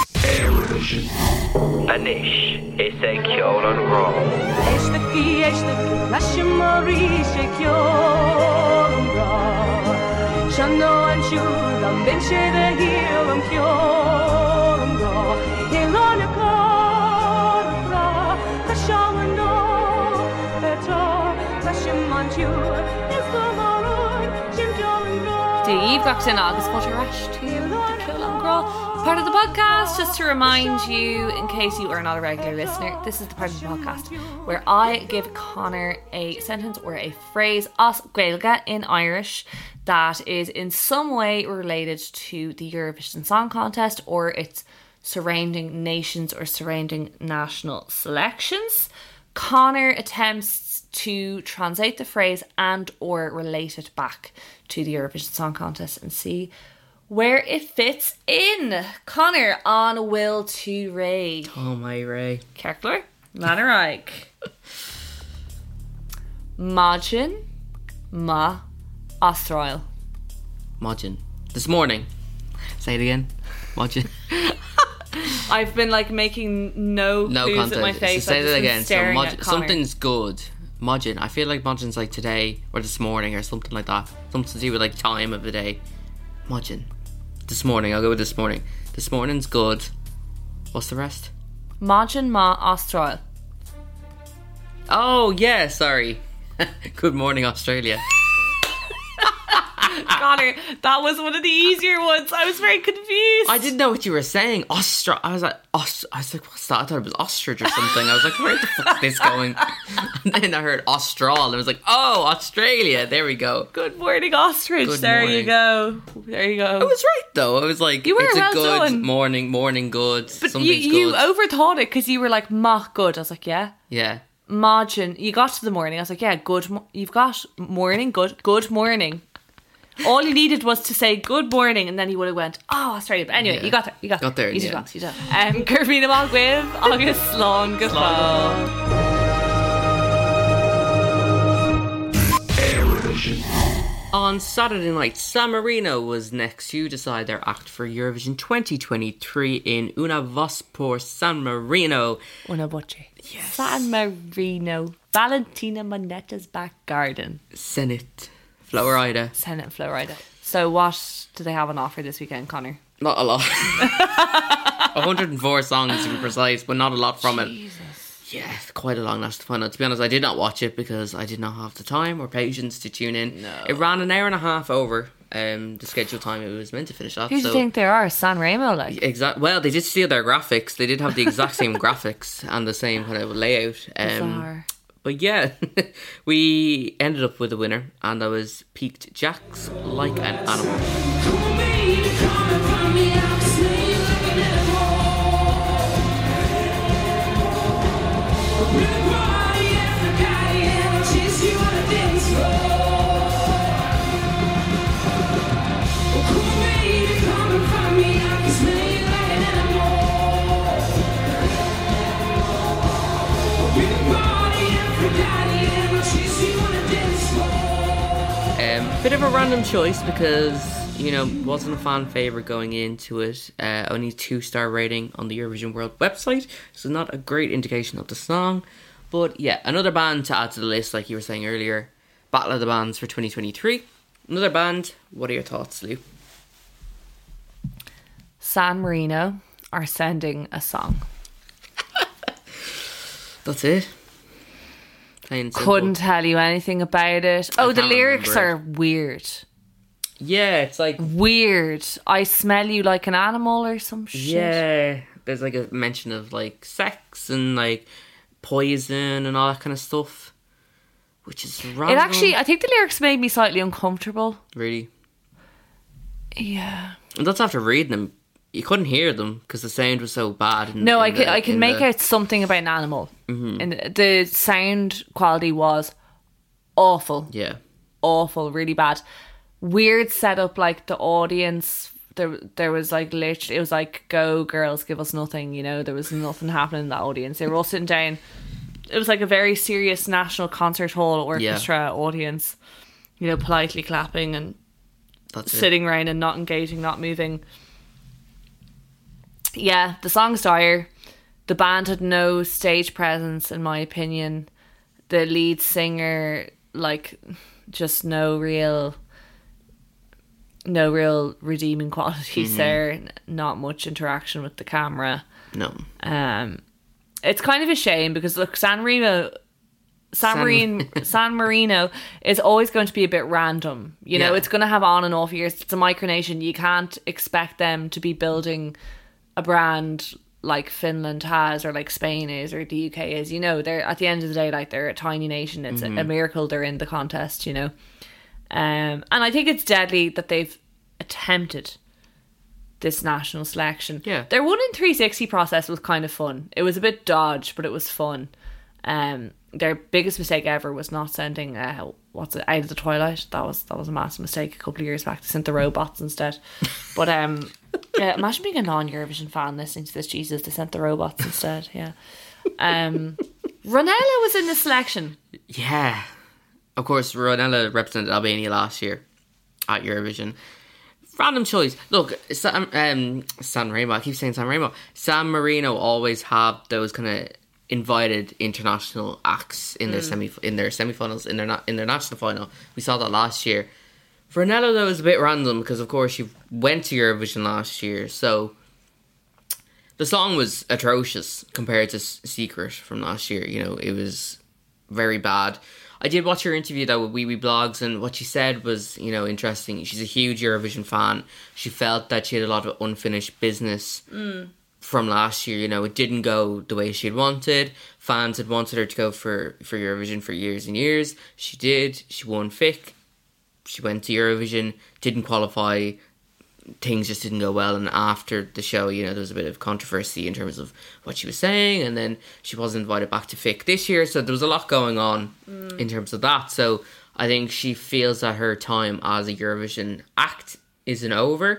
S2: Anish, ese kjolan rå.
S1: Eşteki eşteki laşımı rişekyorum bra. Şannoan şuram ben şede hilam kjorum bra. Hilana kar bra. Kaşavando betar. Laşıman şur. Eskumarun şimjolan bra.
S7: Dave Goksin August Potterash to the Kill and Girl. Part of the podcast, just to remind you, in case you are not a regular listener, this is the part of the podcast where I give Connor a sentence or a phrase, as Gaeilge in Irish, that is in some way related to the Eurovision Song Contest or its surrounding nations or surrounding national selections. Connor attempts to translate the phrase and or relate it back to the Eurovision Song Contest and see where it fits in. Connor, on Will to Ray.
S6: Oh my Ray.
S7: Kerkler, Manaraik. Majin Ma Astrail.
S6: Majin. This morning. Say it again. Majin.
S7: I've been like making no,
S6: No
S7: clues
S6: context.
S7: at my face.
S6: So say
S7: I've
S6: that
S7: just been
S6: again. So
S7: staring
S6: Maj-
S7: at Connor.
S6: something's good. Majin. I feel like Majin's like today or this morning or something like that. Something to do with like time of the day. Majin. This morning. I'll go with this morning. This morning's good. What's the rest?
S7: Majin Ma Astrail.
S6: Oh, Oh, yeah, sorry. Good morning, Australia.
S7: Connor, that was one of the easier ones. I was very confused.
S6: I didn't know what you were saying. Ostra. I was like, Ost- I was like, what's that? I thought it was ostrich or something. I was like, where the fuck is this going? And then I heard Austral. And I was like, oh, Australia. There we go.
S7: Good morning, ostrich.
S6: Good
S7: there
S6: morning.
S7: you go. There you go.
S6: I was right though. I was like,
S7: You were
S6: it's
S7: well
S6: a good
S7: done.
S6: morning, morning good.
S7: But
S6: Something's
S7: you, you
S6: good.
S7: overthought it because you were like, ma, good. I was like, yeah.
S6: yeah.
S7: Margin. You got to the morning. I was like, yeah, good. Mo- you've got morning, good, good morning. All you needed was to say good morning, and then he would have went, oh, Australia. But anyway,
S6: Yeah.
S7: you got there. You got,
S6: Got there in
S7: You
S6: the
S7: did
S6: end.
S7: well, you did. Um, Carmina Mag with August Slán go
S6: On Saturday night, San Marino was next to decide their act for Eurovision twenty twenty-three in Una Voz por San Marino.
S7: Una voce. Yes. San Marino. Valentina Monetta's back garden.
S6: Senate. Florida.
S7: Senate Florida. So what do they have on offer this weekend, Connor?
S6: Not a lot. one hundred four songs to be precise, but not a lot from it.
S7: Jesus.
S6: Yeah, quite a long national final. To be honest, I did not watch it because I did not have the time or patience to tune in.
S7: No.
S6: It ran an hour and a half over um, the scheduled time it was meant to finish at.
S7: Who do
S6: so
S7: you think they are? San Remo, like?
S6: Exact. Well, they did steal their graphics. They did have the exact same graphics and the same kind of layout. Um,
S7: Bizarre.
S6: but yeah, we ended up with a winner, and that was Peaked Jacks Like an Animal. Um, bit of a random choice because, you know, wasn't a fan favourite going into it. Uh, only two star rating on the Eurovision World website, so not a great indication of the song. But yeah, another band to add to the list, like you were saying earlier. Battle of the Bands for twenty twenty-three. Another band. What are your thoughts, Lou?
S7: San Marino are sending a song.
S6: That's it. Plain and simple.
S7: Couldn't tell you anything about it. Oh, the
S6: can't
S7: lyrics
S6: remember
S7: are weird.
S6: Yeah, it's like
S7: Weird. I smell you like an animal or some shit.
S6: yeah. There's like a mention of like sex and like poison and all that kind of stuff, which is wrong.
S7: It actually, I think the lyrics made me slightly uncomfortable.
S6: really.
S7: Yeah.
S6: And that's after reading them. You couldn't hear them because the sound was so bad. In,
S7: No,
S6: in
S7: I can
S6: the-
S7: I can
S6: in
S7: make
S6: the-
S7: out something about an animal,
S6: Mm-hmm.
S7: and the sound quality was awful,
S6: Yeah,
S7: awful, really bad. Weird setup, like the audience. There, there was like literally, it was like, "Go girls, give us nothing." You know, there was nothing happening in the audience. They were all sitting down. It was like a very serious National Concert Hall orchestra audience. You know, politely clapping and
S6: that's it.
S7: sitting around and not engaging, not moving. Yeah, the song's dire. The band had no stage presence, in my opinion. The lead singer, like, just no real, no real redeeming qualities
S6: Mm-hmm.
S7: there. N- Not much interaction with the camera.
S6: No,
S7: Um, it's kind of a shame because look, San Marino, San,
S6: San-
S7: Marino, San Marino is always going to be a bit random. You know,
S6: Yeah.
S7: it's going to have on and off years. It's a micronation. You can't expect them to be building a brand like Finland has or like Spain is or the U K is. You know, they're at the end of the day, like, they're a tiny nation. It's a, a miracle they're in the contest, you know. Um, and I think it's deadly that they've attempted this national selection.
S6: Yeah.
S7: Their one in three sixty process was kind of fun. It was a bit dodge, but it was fun. Um, their biggest mistake ever was not sending uh, what's it, Out of the Twilight. That was that was a massive mistake a couple of years back. They sent the robots instead. But um, yeah, imagine being a non-Eurovision fan listening to this. Jesus, they sent the robots instead. Yeah. Um, Ronella was in the selection.
S6: yeah. Of course, Ronella represented Albania last year at Eurovision. Random choice. Look, San, um, San Remo. I keep saying San Remo. San Marino always have those kind of invited international acts in their semi in their semi-finals in their na- in their national final. We saw that last year. For Ronella, though, was a bit random because, of course, she went to Eurovision last year, so the song was atrocious compared to S- Secret from last year. You know, it was very bad. I did watch her interview though with Wee Wee Blogs, and what she said was, you know, interesting. She's a huge Eurovision fan. She felt that she had a lot of unfinished business
S7: Mm.
S6: from last year. You know, it didn't go the way she'd wanted. Fans had wanted her to go for, for Eurovision for years and years. She did. She won F I C. She went to Eurovision, didn't qualify. Things just didn't go well, and after the show, you know, there was a bit of controversy in terms of what she was saying, and then she wasn't invited back to F I C this year, so there was a lot going on mm. in terms of that. So I think she feels that her time as a Eurovision act isn't over.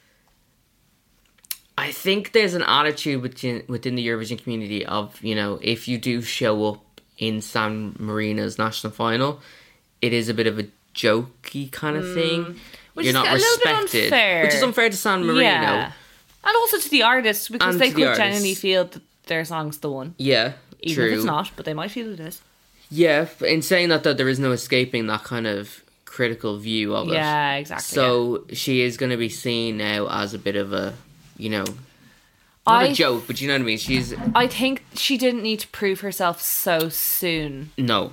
S6: I think there's an attitude within within the Eurovision community of, you know, if you do show up in San Marino's national final, it is a bit of a jokey kind of mm. thing.
S7: Which
S6: You're
S7: is
S6: not
S7: a little
S6: respected,
S7: bit unfair.
S6: which is unfair to San Marino.
S7: Yeah. And also to the artists, because
S6: And
S7: they
S6: to the
S7: could
S6: artists.
S7: genuinely feel that their song's the one.
S6: Yeah,
S7: Even
S6: true.
S7: if it's not, but they might feel it is.
S6: Yeah, in saying that, though, there is no escaping that kind of critical view of it.
S7: Yeah, exactly.
S6: So she is going to be seen now as a bit of a, you know, not
S7: I-
S6: a joke, but you know what I mean? She's,
S7: I think she didn't need to prove herself so soon.
S6: no.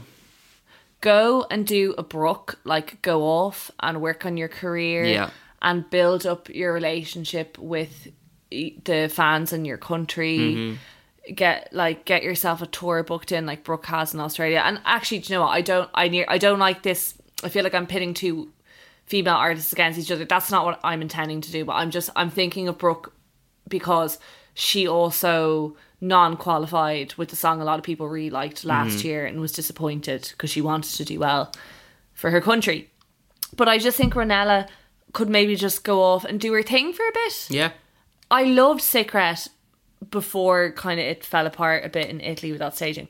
S7: Go and do a Brooke, like go off and work on your career.
S6: Yeah.
S7: And build up your relationship with the fans in your country.
S6: Mm-hmm.
S7: Get like get yourself a tour booked in like Brooke has in Australia. And actually, do you know what? I don't I near I don't like this. I feel like I'm pitting two female artists against each other. That's not what I'm intending to do, but I'm just I'm thinking of Brooke because she also non-qualified with the song a lot of people really liked last
S6: Mm-hmm.
S7: year and was disappointed because she wanted to do well for her country. But I just think Ronella could maybe just go off and do her thing for a bit.
S6: Yeah.
S7: I loved Secret before kind of it fell apart a bit in Italy with that staging.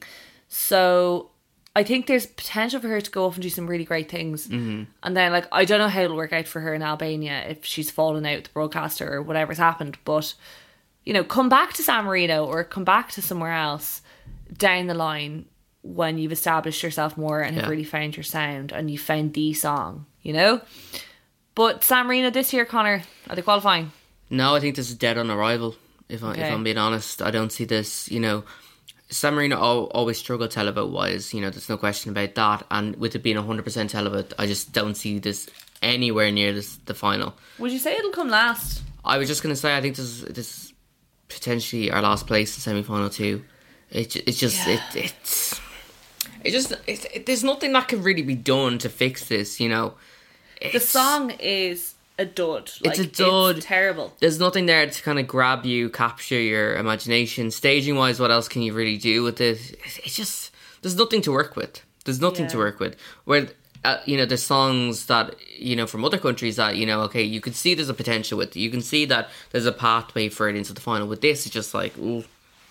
S7: So I think there's potential for her to go off and do some really great things. Mm-hmm. And then, like, I don't know how it'll work out for her in Albania if she's fallen out with the broadcaster or whatever's happened. But, you know, come back to San Marino or come back to somewhere else down the line when you've established yourself more and have
S6: Yeah.
S7: really found your sound and you found the song, you know? But San Marino this year, Connor, are they qualifying?
S6: No, I think this is dead on arrival, if, I,
S7: Okay.
S6: if I'm being honest. I don't see this, you know... San Marino al- always struggle televote-wise, you know, there's no question about that. And with it being one hundred percent televote, I just don't see this anywhere near this, the final.
S7: Would you say it'll come last?
S6: I was just going to say, I think this is, this is potentially our last place in semi-final too. It, ju- it's just,
S7: Yeah.
S6: it, it's... It just, it, it, there's nothing that can really be done to fix this, you know.
S7: The
S6: It's-
S7: song is a dud. Like,
S6: It's a dud.
S7: It's terrible.
S6: There's nothing there to kind of grab you, capture your imagination. Staging wise, what else can you really do with it? It's just, there's nothing to work with. There's nothing
S7: Yeah.
S6: to work with. Where, uh, you know, there's songs that, you know, from other countries that, you know, okay, you can see there's a potential with it. You can see that there's a pathway for it into the final. With this, it's just like, ooh,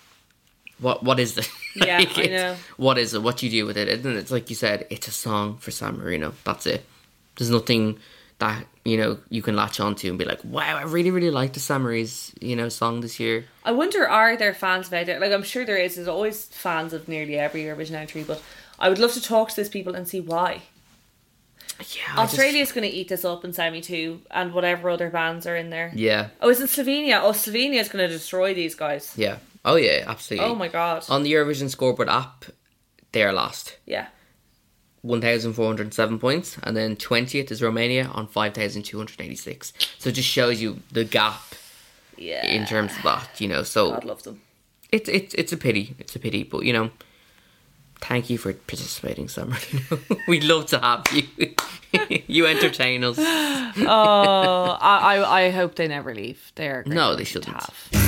S6: what, what is it?
S7: Yeah,
S6: Like,
S7: I
S6: it's-
S7: know.
S6: What is it? What do you do with it? And it's like you said, it's a song for San Marino. That's it. There's nothing that, you know, you can latch onto and be like, wow, I really, really like the San Marino's, you know, song this year.
S7: I wonder, are there fans of it? Like, I'm sure there is. There's always fans of nearly every Eurovision entry, but I would love to talk to those people and see why.
S6: Yeah, I
S7: Australia's going to eat this up in semi two, and whatever other bands are in there.
S6: Just, yeah,
S7: Oh, it's in Slovenia. Oh, Slovenia's going to destroy these guys.
S6: yeah. Oh, yeah, absolutely.
S7: Oh my god.
S6: On the Eurovision Scoreboard app, they're last.
S7: Yeah.
S6: one thousand four hundred seven points. And then twentieth is Romania on five thousand two hundred eighty-six. So it just shows you the gap
S7: Yeah.
S6: in terms of that, you know. So
S7: God love them.
S6: it's it's it's a pity. It's a pity. But, you know, thank you for participating, Summer. We'd love to have you. You entertain us.
S7: Oh, I, I I hope they never leave. They're a great
S6: No, they
S7: country to
S6: shouldn't.
S7: have.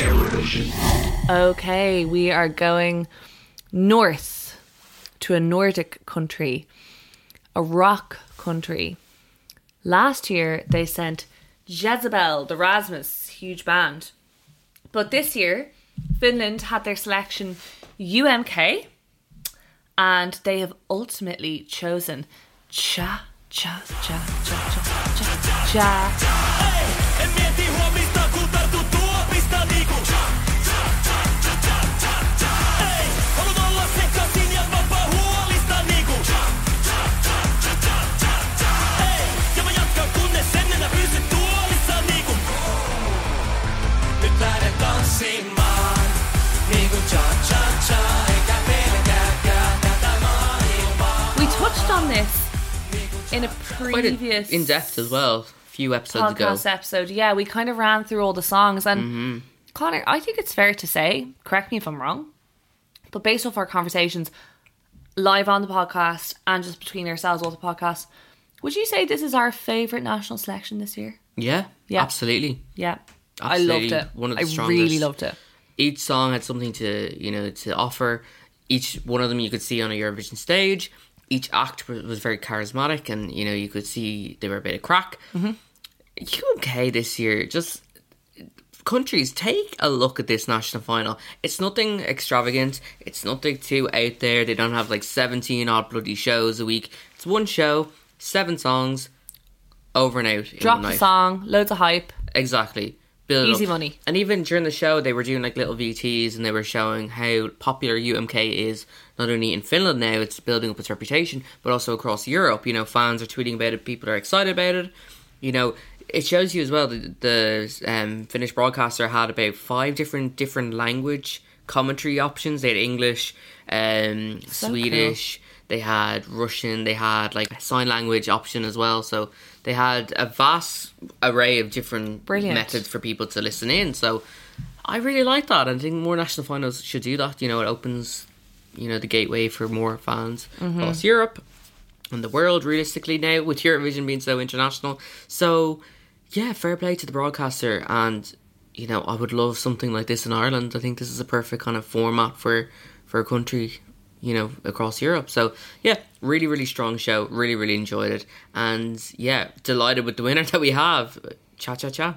S7: Okay, we are going north to a Nordic country, a rock country. Last year they sent Jezebel, the Rasmus, huge band. But this year, Finland had their selection U M K, and they have ultimately chosen Cha Cha Cha Cha Cha Cha Cha.
S5: En mieti huomista, kun tartut tuopista niinku. Ei, haluan olla sekaisin ja vapaa huolista niinku. Ei, ja mä jatkan kunnes en enää pysy tuolissa niinku. Nyt lähden tanssimaan niinku cha cha cha, eikä pelkääkään tätä maa.
S7: on this in a
S6: Quite
S7: previous
S6: in depth as well. A few episodes ago.
S7: podcast episode. Yeah, we kind of ran through all the songs, and
S6: Mm-hmm.
S7: Connor, I think it's fair to say, correct me if I'm wrong, but based off our conversations live on the podcast and just between ourselves all the podcast, would you say this is our favourite national selection this year?
S6: Yeah,
S7: Yeah.
S6: absolutely.
S7: Yeah,
S6: Absolutely.
S7: I loved it.
S6: One of the
S7: I
S6: strongest.
S7: really loved it.
S6: Each song had something to, you know, to offer. Each one of them you could see on a Eurovision stage. Each act was was very charismatic, and you know you could see they were a bit of crack. Mm-hmm. U M K this year, just countries, take a look at this national final. It's nothing extravagant. It's nothing too out there. They don't have like seventeen odd bloody shows a week. It's one show, seven songs, over and out. in
S7: Drop
S6: the
S7: the
S6: night.
S7: song, loads of hype.
S6: Exactly. Build it
S7: Easy
S6: up.
S7: money.
S6: And even during the show, they were doing like little V Ts, and they were showing how popular U M K is, not only in Finland now, it's building up its reputation, but also across Europe. You know, fans are tweeting about it, people are excited about it. You know, it shows you as well, the, the um, Finnish broadcaster had about five different different language commentary options. They had English, um,
S7: So
S6: Swedish, they had Russian, they had like a sign language option as well. So they had a vast array of different
S7: Brilliant.
S6: methods for people to listen in. So I really like that. I think more national finals should do that. You know, it opens, you know, the gateway for more fans across Europe and the world, realistically now, with Eurovision being so international. So yeah, fair play to the broadcaster. And, you know, I would love something like this in Ireland. I think this is a perfect kind of format for, for a country, you know, across Europe. So yeah, really, really strong show. Really, really enjoyed it. And yeah, delighted with the winner that we have. Cha Cha Cha.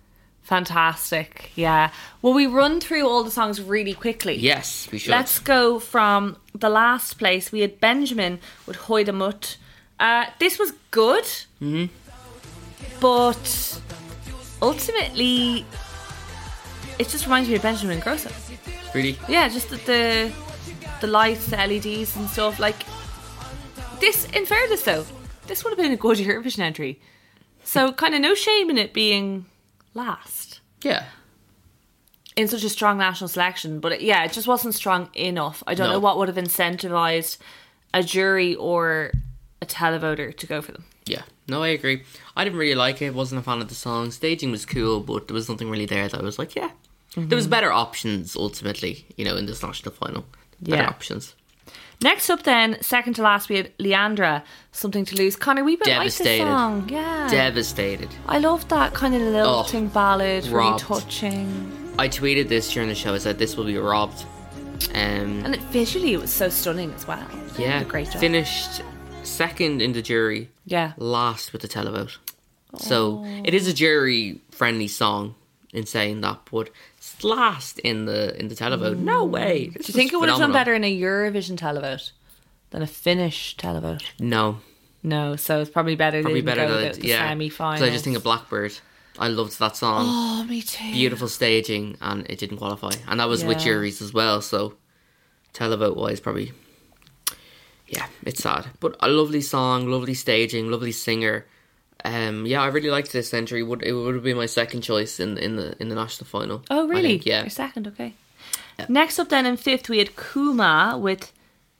S7: Fantastic. Yeah. Will we run through all the songs really quickly?
S6: Yes, we should.
S7: Let's go from the last place. We had Benjamin with Hoida Mutt. Uh, this was good, mm-hmm. but ultimately, it just reminds me of Benjamin Grosso.
S6: Really?
S7: Yeah, just the, the the lights, the L E Ds and stuff. Like this, in fairness though, this would have been a good Eurovision entry. So kind of no shame in it being last
S6: Yeah.
S7: in such a strong national selection. But it, yeah, it just wasn't strong enough. I don't
S6: No.
S7: know what would have incentivized a jury or a televoter to go for them.
S6: Yeah. No, I agree. I didn't really like it. Wasn't a fan of the song. Staging was cool, but there was nothing really there that I was like, yeah. There was better options ultimately, you know, in this national final. Better
S7: Yeah.
S6: options.
S7: Next up then, second to last, we had Leandra, Something to Lose. Connor, we both like this
S6: Devastated.
S7: song. Yeah.
S6: Devastated.
S7: I love that kind of lilting ballad, really
S6: robbed.
S7: touching.
S6: I tweeted this during the show. I said this will be robbed. Um,
S7: And it, visually, it was so stunning as well.
S6: yeah,
S7: Did a great job.
S6: finished second in the jury,
S7: Yeah.
S6: last with the televote. So it is a jury-friendly song. In saying that, but it's last in the in the televote. No way.
S7: Do you think it would have done better in a Eurovision televote than a Finnish televote?
S6: No,
S7: No, so it's probably better
S6: probably
S7: they
S6: better
S7: didn't go
S6: that
S7: the, the
S6: yeah.
S7: semi-finals.
S6: Because I just think of Blackbird. I loved that song.
S7: Oh, me too.
S6: Beautiful staging, and it didn't qualify. And that was with
S7: Yeah.
S6: juries as well. So televote wise, probably. Yeah, it's sad, but a lovely song, lovely staging, lovely singer. Um, yeah, I really liked this entry. Would it would have been my second choice in in the in the national final?
S7: Oh,
S6: I
S7: really?
S6: think, yeah.
S7: Your second, okay. Next up then in fifth, we had Kuma with...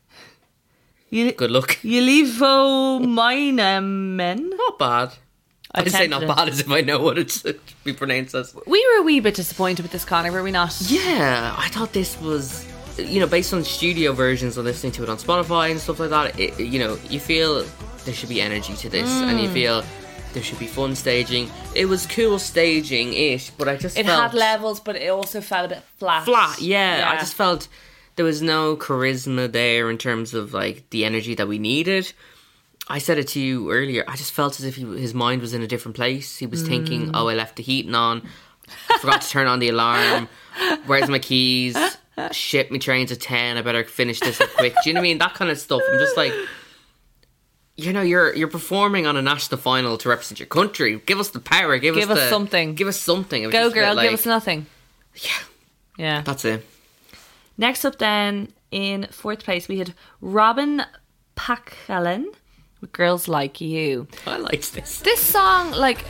S7: You,
S6: Good luck.
S7: Ylivo Minemen.
S6: Not bad. I say not
S7: attempted it.
S6: bad as if I know what it's to be pronounced as.
S7: We were a wee bit disappointed with this, Connor, were we not?
S6: Yeah, I thought this was, you know, based on studio versions and listening to it on Spotify and stuff like that. It, you know, you feel there should be energy to this, and
S7: Mm.
S6: you feel there should be fun staging. It was cool staging ish, but I just
S7: It
S6: felt
S7: had levels, but it also felt a bit flat.
S6: flat. Yeah, I just felt there was no charisma there in terms of like the energy that we needed. I said it to you earlier. I just felt as if he, his mind was in a different place. He was thinking, "Oh, I left the heating on. I forgot to turn on the alarm. Where's my keys? Shit, my train's at ten. I better finish this up quick." Do you know what I mean? That kind of stuff. I'm just like, you know, you're you're performing on a national final to represent your country. Give us the power. Give,
S7: Give
S6: us,
S7: us
S6: the,
S7: something.
S6: Give us something. It was
S7: Go,
S6: just a bit
S7: girl,
S6: like,
S7: give us nothing.
S6: Yeah,
S7: Yeah.
S6: that's it.
S7: Next up then, in fourth place, we had Robin Pakalen with Girls Like You.
S6: I liked this.
S7: This song, like,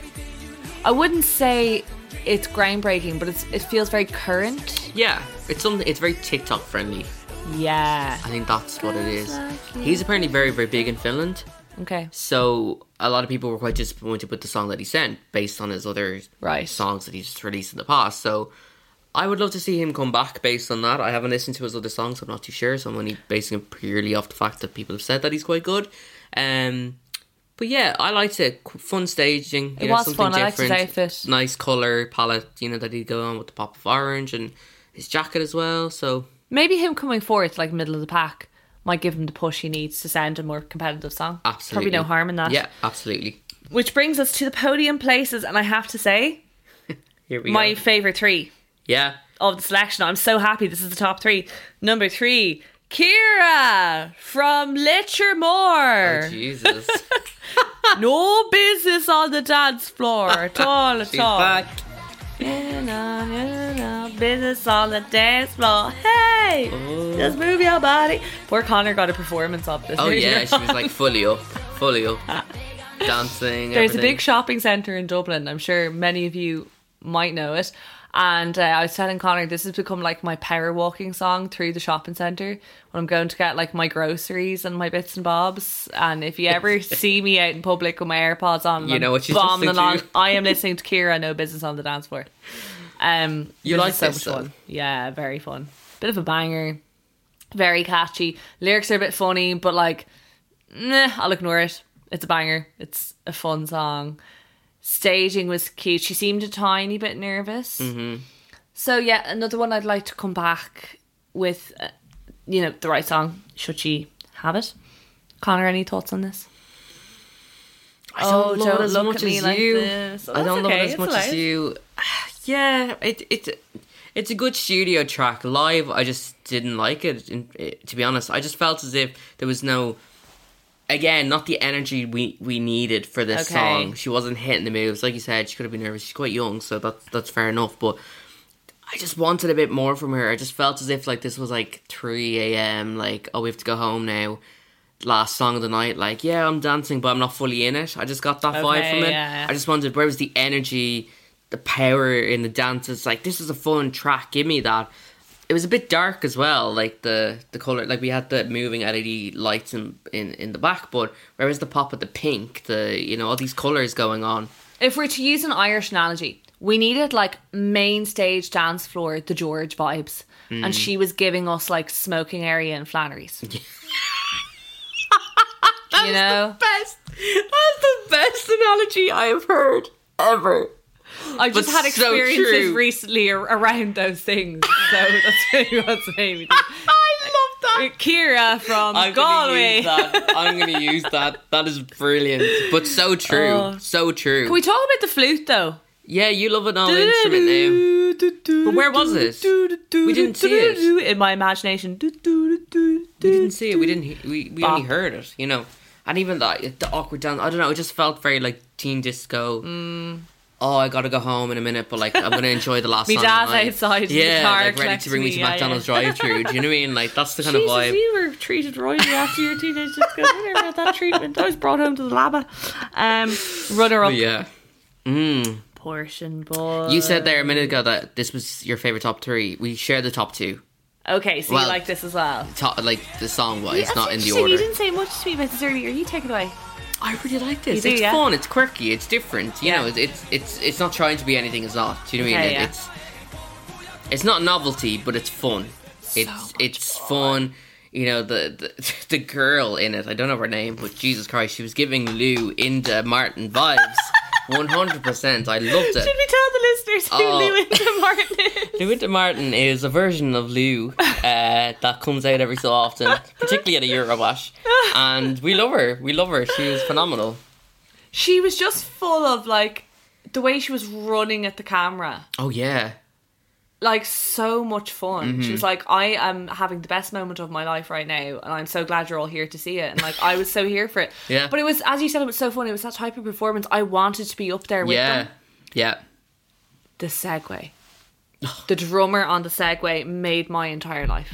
S7: I wouldn't say it's groundbreaking, but it's it feels very current.
S6: Yeah, it's something. It's very TikTok friendly.
S7: Yeah.
S6: I think that's what it is. He's apparently very, very big in Finland.
S7: Okay.
S6: So a lot of people were quite disappointed with the song that he sent based on his other
S7: Right.
S6: songs that he's released in the past. So I would love to see him come back based on that. I haven't listened to his other songs, so I'm not too sure. So I'm only basing it purely off the fact that people have said that he's quite good. Um, but yeah, I liked it. Qu- Fun staging. You
S7: It
S6: know,
S7: was
S6: something
S7: fun. I liked his
S6: different.
S7: outfit.
S6: Nice colour palette, you know, that he'd go on with the pop of orange and his jacket as well. So
S7: Maybe him coming forward, like middle of the pack, might give him the push he needs to sound a more competitive song.
S6: absolutely.
S7: Probably no harm in that.
S6: Yeah, absolutely.
S7: Which brings us to the podium places, and I have to say,
S6: Here we
S7: my
S6: go.
S7: favourite three
S6: Yeah.
S7: of the selection. I'm so happy this is the top three. Number three, Kira from Litchermore.
S6: Oh, Jesus.
S7: No business on the dance floor at all, at
S6: She's
S7: all.
S6: back.
S7: Yeah, no, no, no, business on the dance floor. Hey, just move your body. Poor Connor got a performance of this.
S6: Oh,
S7: didn't
S6: yeah.
S7: he?
S6: She was like fully up. Fully up. Dancing.
S7: There's a
S6: everything.
S7: big shopping centre in Dublin. I'm sure many of you might know it. And uh, I was telling Connor, this has become like my power walking song through the shopping centre when I'm going to get like my groceries and my bits and bobs. And if you ever see me out in public with my AirPods on, and
S6: You
S7: I'm
S6: know what she's
S7: bombing
S6: listening
S7: along,
S6: to.
S7: I am listening to Kira, No Business on the Dance Floor. Um,
S6: You
S7: which
S6: like
S7: is so
S6: this,
S7: much
S6: though?
S7: fun. Yeah, very fun. Bit of a banger. Very catchy. Lyrics are a bit funny, but like, nah, I'll ignore it. It's a banger. It's a fun song. Staging was cute. She seemed a tiny bit nervous. Mm-hmm. So yeah, another one I'd like to come back with, uh, you know, the right song. Should she have it? Connor, any thoughts on this?
S6: I don't
S7: Oh,
S6: love
S7: don't
S6: it as
S7: look
S6: much
S7: at me
S6: as
S7: like
S6: you.
S7: this. Oh,
S6: I don't
S7: that's
S6: love
S7: okay,
S6: it as
S7: it's
S6: much
S7: allowed.
S6: as you. Yeah, it it it's a good studio track. Live, I just didn't like it. in- it. To be honest, I just felt as if there was no. Again, not the energy we, we needed for this
S7: Okay.
S6: song. She wasn't hitting the moves, like you said. She could have been nervous. She's quite young, so that's that's fair enough. But I just wanted a bit more from her. I just felt as if like this was like three a.m. Like, oh, we have to go home now. Last song of the night. Like, yeah, I'm dancing, but I'm not fully in it. I just got that vibe
S7: Okay,
S6: from it.
S7: yeah.
S6: I just wondered, where was the energy, the power in the dances? Like, this is a fun track. Give me that. It was a bit dark as well, like the the color. Like we had the moving L E D lights in, in, in the back, but where was the pop of the pink? The you know all these colors going on.
S7: If we're to use an Irish analogy, we needed like main stage dance floor, the George vibes.
S6: Mm.
S7: And she was giving us like smoking area and Flannery's. You know?
S6: Best. That's the best analogy I have heard ever.
S7: I've just
S6: But
S7: had
S6: so
S7: experiences
S6: true.
S7: recently ar- around those things. So that's really what's made me think.
S6: I love that.
S7: Kira from
S6: I'm gonna
S7: Galway.
S6: use that. I'm gonna use that. That is brilliant, but so true.
S7: Oh.
S6: So true.
S7: Can we talk about the flute though?
S6: yeah, you love an old instrument now. But where was it? We didn't see it.
S7: In my imagination.
S6: We didn't see it. We didn't. he- We we only
S7: Bop.
S6: heard it. You know, and even that the awkward dance. I don't know. It just felt very like teen disco.
S7: Mm.
S6: Oh, I gotta go home in a minute, but like I'm gonna enjoy the last
S7: Me
S6: song. of the
S7: dad's
S6: night.
S7: outside in the
S6: Yeah,
S7: car
S6: like ready to
S7: collecting
S6: bring me
S7: me,
S6: to
S7: yeah,
S6: McDonald's
S7: yeah.
S6: drive-through. Do you know what I mean? Like that's the kind
S7: Jesus,
S6: of vibe.
S7: you were treated royally after your teenage disco. I never had that treatment. I was brought home to the lab. Um, runner up.
S6: But yeah. Mm.
S7: Portion boy.
S6: You said there a minute ago that this was your favorite top three. We share the top two.
S7: Okay, so
S6: Well,
S7: you like this as well.
S6: Top, like the song wise,
S7: That's
S6: not in the
S7: interesting.
S6: order.
S7: You didn't say much to me about this earlier. You take it away.
S6: I really like this.
S7: You do,
S6: it's
S7: yeah?
S6: fun. It's quirky. It's different. You
S7: Yeah.
S6: know, it's, it's it's it's not trying to be anything. It's not. Do you know what I
S7: Okay,
S6: mean?
S7: yeah.
S6: It's it's not novelty, but it's fun. it's it's fun. You know the, the the girl in it. I don't know her name, but Jesus Christ, she was giving Lou into Martin vibes. One hundred percent. I loved
S7: Should
S6: it.
S7: we tell the listeners who
S6: Oh.
S7: Lou into Martin is?
S6: Lou into Martin is a version of Lou uh, that comes out every so often, particularly at a Eurobash, and we love her. We love her. She was phenomenal.
S7: She was just full of like the way she was running at the camera.
S6: Oh yeah.
S7: Like so much fun.
S6: Mm-hmm.
S7: She was like, I am having the best moment of my life right now, and I'm so glad you're all here to see it. And like, I was so here for it.
S6: Yeah.
S7: But it was, as you said, it was so fun. It was that type of performance. I wanted to be up there with
S6: Yeah.
S7: them.
S6: Yeah.
S7: The segue, the drummer on the segue made my entire life.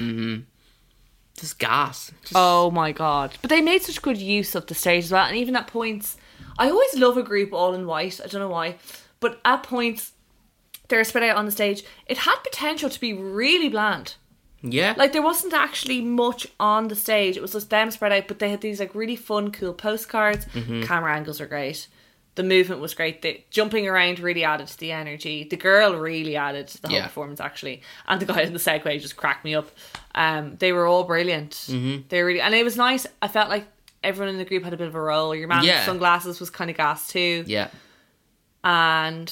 S6: Just gas. Just,
S7: Oh my god! But they made such good use of the stage as well, and even at points, I always love a group all in white. I don't know why, but at points they're spread out on the stage. It had potential to be really bland.
S6: Yeah.
S7: Like, there wasn't actually much on the stage. It was just them spread out, but they had these, like, really fun, cool postcards.
S6: Mm-hmm.
S7: Camera angles were great. The movement was great. The jumping around really added to the energy. The girl really added to the whole
S6: Yeah.
S7: performance, actually. And the guy in the Segway just cracked me up. Um, they were all brilliant.
S6: Mm-hmm.
S7: They were really... And it was nice. I felt like everyone in the group had a bit of a role. Your man
S6: Yeah.
S7: with sunglasses was kind of gassed too.
S6: Yeah.
S7: And...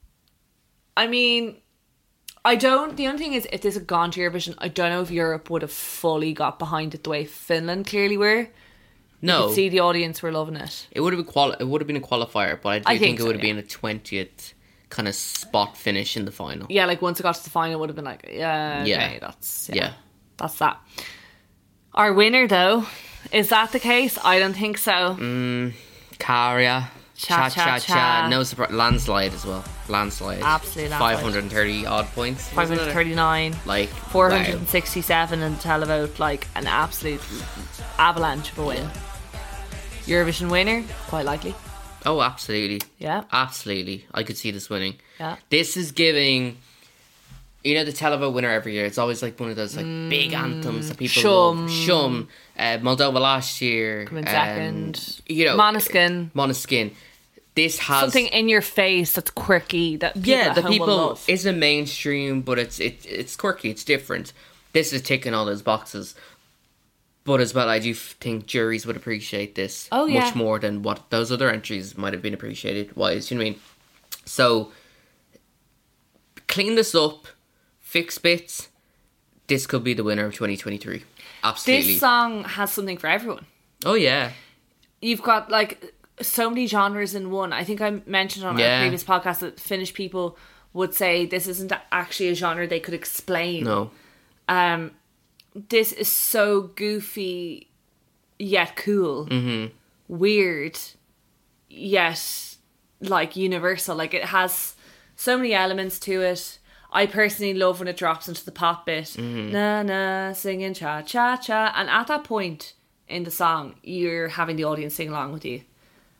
S7: I mean... I don't... The only thing is, if this had gone to Eurovision, I don't know if Europe would have fully got behind it the way Finland clearly were. You
S6: No.
S7: could see the audience were loving it.
S6: It would have been quali- It would have been a qualifier, but I do
S7: I
S6: think,
S7: think
S6: it
S7: so,
S6: would have
S7: yeah.
S6: been a twentieth kind of spot finish in the final.
S7: Yeah, like once it got to the final, it would have been like, yeah, okay,
S6: Yeah.
S7: that's... Yeah,
S6: Yeah.
S7: that's that. Our winner, though, is that the case? I don't think so.
S6: Karia.
S7: Cha,
S6: Cha
S7: cha,
S6: cha
S7: cha.
S6: cha. No surprise. Landslide as well. Landslide.
S7: Absolute landslide.
S6: five hundred thirty odd points.
S7: five
S6: wasn't
S7: hundred
S6: it?
S7: thirty-nine.
S6: Like
S7: four hundred
S6: wow.
S7: sixty-seven in televote, like an absolute avalanche of a win. Eurovision winner, quite likely.
S6: Oh, absolutely.
S7: Yeah.
S6: Absolutely. I could see this winning.
S7: Yeah.
S6: This is giving, you know, the televote winner every year. It's always like one of those like big anthems that people
S7: Shum.
S6: love. Shum. Uh, Moldova last year.
S7: Come in
S6: um,
S7: second.
S6: You know.
S7: Måneskin.
S6: Måneskin. This has
S7: Something in your face that's quirky that people
S6: yeah,
S7: at
S6: the
S7: home will
S6: people
S7: love.
S6: isn't mainstream, but it's it, it's quirky, it's different. This is ticking all those boxes. But as well, I do f- think juries would appreciate this
S7: Oh, yeah.
S6: much more than what those other entries might have been appreciated. Wise, you know what I mean? So clean this up, fix bits. This could be the winner of twenty twenty-three. Absolutely.
S7: This song has something for everyone.
S6: oh yeah,
S7: You've got like so many genres in one. I think I mentioned on
S6: Yeah.
S7: our previous podcast that Finnish people would say this isn't actually a genre they could explain.
S6: no,
S7: Um, this is so goofy yet cool,
S6: Mm-hmm.
S7: weird yet like universal. Like it has so many elements to it. I personally love when it drops into the pop bit,
S6: Mm-hmm.
S7: na na, singing cha cha cha, and at that point in the song, you're having the audience sing along with you,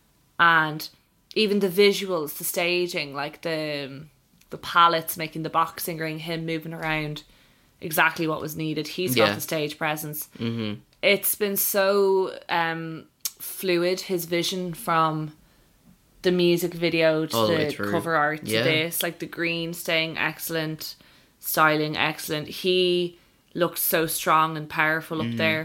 S7: and even the visuals, the staging, like the the palettes making the boxing ring, him moving around, exactly what was needed. He's got
S6: Yeah.
S7: the stage presence. Mm-hmm. It's been so um, fluid, his vision from the music video to
S6: All the way
S7: the
S6: through.
S7: cover art to
S6: Yeah.
S7: this, like the green staying excellent, styling excellent. He looked so strong and powerful
S6: Mm-hmm.
S7: up there.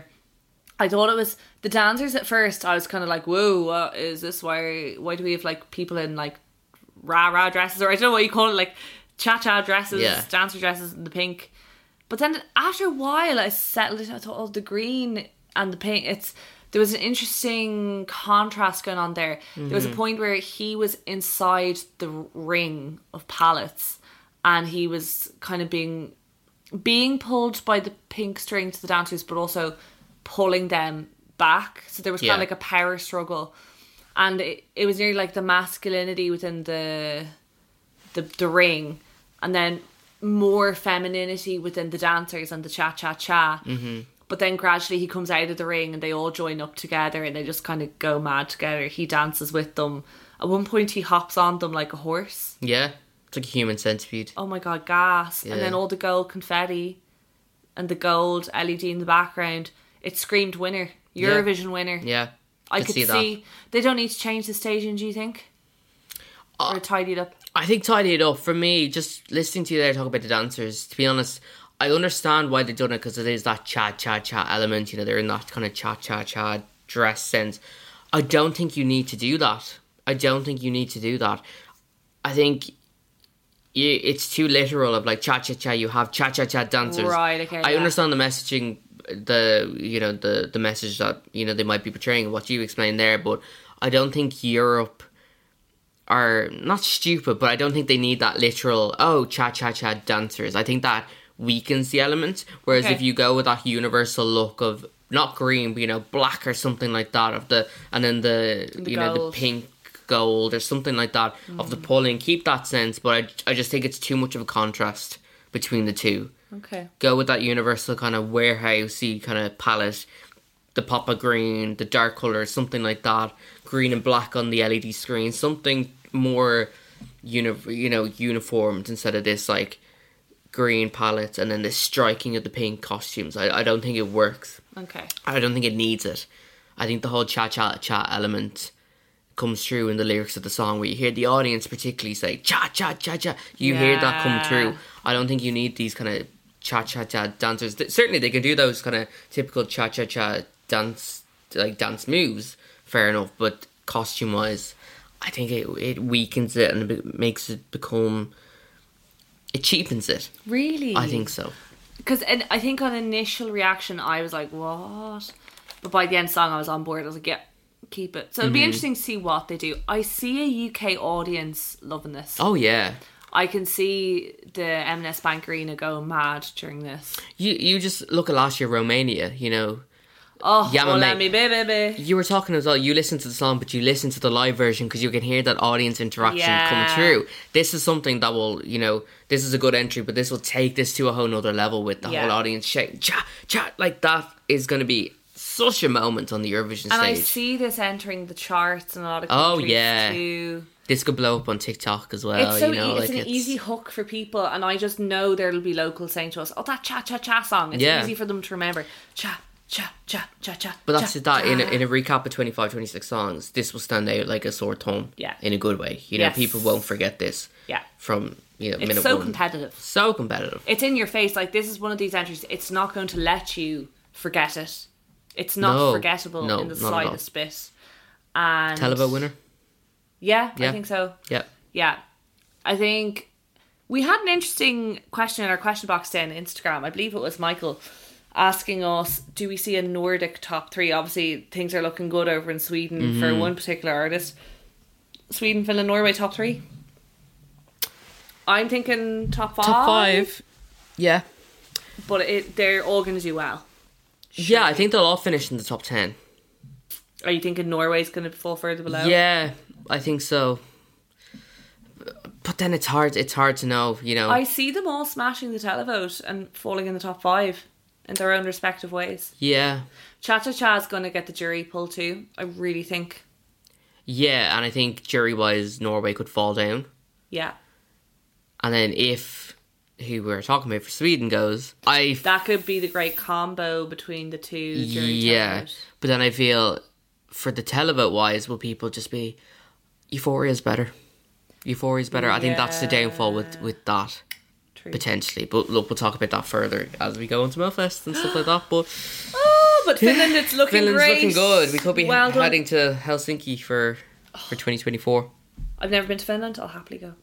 S7: I thought it was the dancers at first. I was kind of like, "Whoa, what is this? Why? Why do we have like people in like rah rah dresses, or I don't know what you call it, like cha cha dresses,
S6: Yeah.
S7: dancer dresses in the pink?" But then after a while, I settled it. I thought, "Oh, the green and the pink." It's there was an interesting contrast going on there. There was a point where he was inside the ring of palettes, and he was kind of being being pulled by the pink string to the dancers, but also pulling them back. So there was kind
S6: Yeah.
S7: of like a power struggle, and it, it was nearly like the masculinity within the the the ring, and then more femininity within the dancers and the cha cha cha. Mm-hmm. But then gradually he comes out of the ring and they all join up together and they just kind of go mad together. He dances with them. At one point he hops on them like a horse.
S6: yeah, it's like a human centipede.
S7: Oh my god, gas. And then
S6: Yeah.
S7: all the gold confetti and the gold L E D in the background. It screamed winner. Eurovision winner.
S6: Yeah,
S7: I
S6: could
S7: could
S6: see
S7: see,
S6: that.
S7: they don't need to change the staging, do you think?
S6: Uh,
S7: or tidy it up?
S6: I think tidy it up for me. Just listening to you there talk about the dancers. To be honest, I understand why they've done it because it is that cha cha cha element. You know, they're in that kind of cha cha cha dress sense. I don't think you need to do that. I don't think you need to do that. I think you, it's too literal of like cha cha cha. You have cha cha cha dancers.
S7: Right, okay,
S6: I
S7: yeah.
S6: understand the messaging, the you know the the message that you know they might be portraying, what you explained there, but I don't think Europe are not stupid, but I don't think they need that literal oh cha cha cha dancers. I think that weakens the element. Whereas
S7: Okay.
S6: if you go with that universal look of not green, but you know black or something like that of the and then the,
S7: The
S6: you know the
S7: gold.
S6: pink gold or something like that of the pulling, keep that sense. But I I just think it's too much of a contrast between the two.
S7: Okay.
S6: Go with that universal kind of warehousey kind of palette, the pop of green, the dark colours, something like that. Green and black on the L E D screen, something more uni- you know, uniformed instead of this like green palettes and then the striking of the pink costumes. I, I don't think it works.
S7: Okay.
S6: I don't think it needs it. I think the whole cha-cha-cha element comes through in the lyrics of the song, where you hear the audience particularly say cha-cha-cha-cha. You hear that come
S7: Yeah.
S6: through. I don't think you need these kind of cha-cha-cha dancers. Th- Certainly they can do those kind of typical cha-cha-cha dance, like dance moves, fair enough, but costume-wise, I think it it weakens it and it makes it become... It cheapens it.
S7: Really?
S6: I think so.
S7: Because I think on initial reaction, I was like, what? But by the end of the song, I was on board. I was like, yeah, keep it. So it'll be
S6: Mm-hmm.
S7: interesting to see what they do. I see a U K audience loving this.
S6: Oh, yeah.
S7: I can see the M and S Bank Arena going mad during this.
S6: You you just look at last year, Romania, you know.
S7: Oh,
S6: Yeah,
S7: oh
S6: my
S7: let
S6: mate.
S7: me, baby, baby.
S6: You were talking as well, you listen to the song, but you listen to the live version because you can hear that audience interaction
S7: Yeah.
S6: come through. This is something that will, you know, this is a good entry, but this will take this to a whole nother level with the
S7: Yeah.
S6: whole audience shouting, cha, cha, like that is going to be such a moment on the Eurovision
S7: And I
S6: stage.
S7: see this entering the charts in a lot of
S6: Oh,
S7: countries
S6: yeah.
S7: too.
S6: This could blow up on TikTok as well,
S7: It's so
S6: you know.
S7: e- it's
S6: like
S7: an easy hook for people, and I just know there'll be locals saying to us, "Oh, that cha cha cha song." It's
S6: Yeah.
S7: easy for them to remember. Cha cha cha cha cha.
S6: But that's
S7: cha,
S6: it, that in a,
S7: cha.
S6: in a recap of twenty-five, twenty-six songs, this will stand out like a sore thumb.
S7: Yeah.
S6: In a good way. You know,
S7: Yes.
S6: people won't forget this.
S7: Yeah.
S6: From, you know,
S7: It's
S6: minute
S7: so
S6: one.
S7: competitive.
S6: So competitive.
S7: It's in your face. Like, this is one of these entries. It's not going to let you forget it. It's not
S6: No.
S7: forgettable
S6: No,
S7: in the
S6: not at all.
S7: slightest bit. And
S6: Televote winner?
S7: Yeah,
S6: Yeah.
S7: I think so.
S6: Yeah.
S7: Yeah. I think we had an interesting question in our question box today on Instagram. I believe it was Michael asking us, do we see a Nordic top three? Obviously, things are looking good over in Sweden
S6: Mm-hmm.
S7: for one particular artist. Sweden, Finland, Norway, top three? I'm thinking top five.
S6: Top five. Yeah.
S7: But it, they're all going to do well.
S6: Yeah, I think they'll all finish in the top ten.
S7: Are you thinking Norway's going to fall further below?
S6: Yeah, I think so. But then it's hard. It's hard to know. You know.
S7: I see them all smashing the televote and falling in the top five in their own respective ways.
S6: Yeah.
S7: Cha Cha Cha's going to get the jury pull too. I really think.
S6: Yeah, and I think jury wise, Norway could fall down.
S7: Yeah.
S6: And then if who we were talking about for Sweden goes, I f-
S7: That could be the great combo between the two jury
S6: yeah.
S7: televote.
S6: But then I feel for the televote wise, will people just be Euphoria's better? Euphoria's better. I think that's the downfall with with that.
S7: True.
S6: Potentially, but look, we'll talk about that further as we go into Melfest and stuff like that. But
S7: Oh, but Finland, it's looking
S6: Finland's
S7: great.
S6: looking good. We could be
S7: well done.
S6: heading to Helsinki for for twenty twenty-four.
S7: I've never been to Finland. I'll happily go.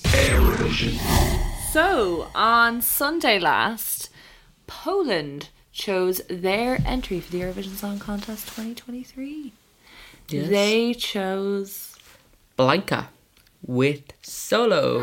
S7: So, on Sunday last, Poland chose their entry for the Eurovision Song Contest twenty twenty-three.
S6: Yes.
S7: They chose...
S6: Blanca with Solo.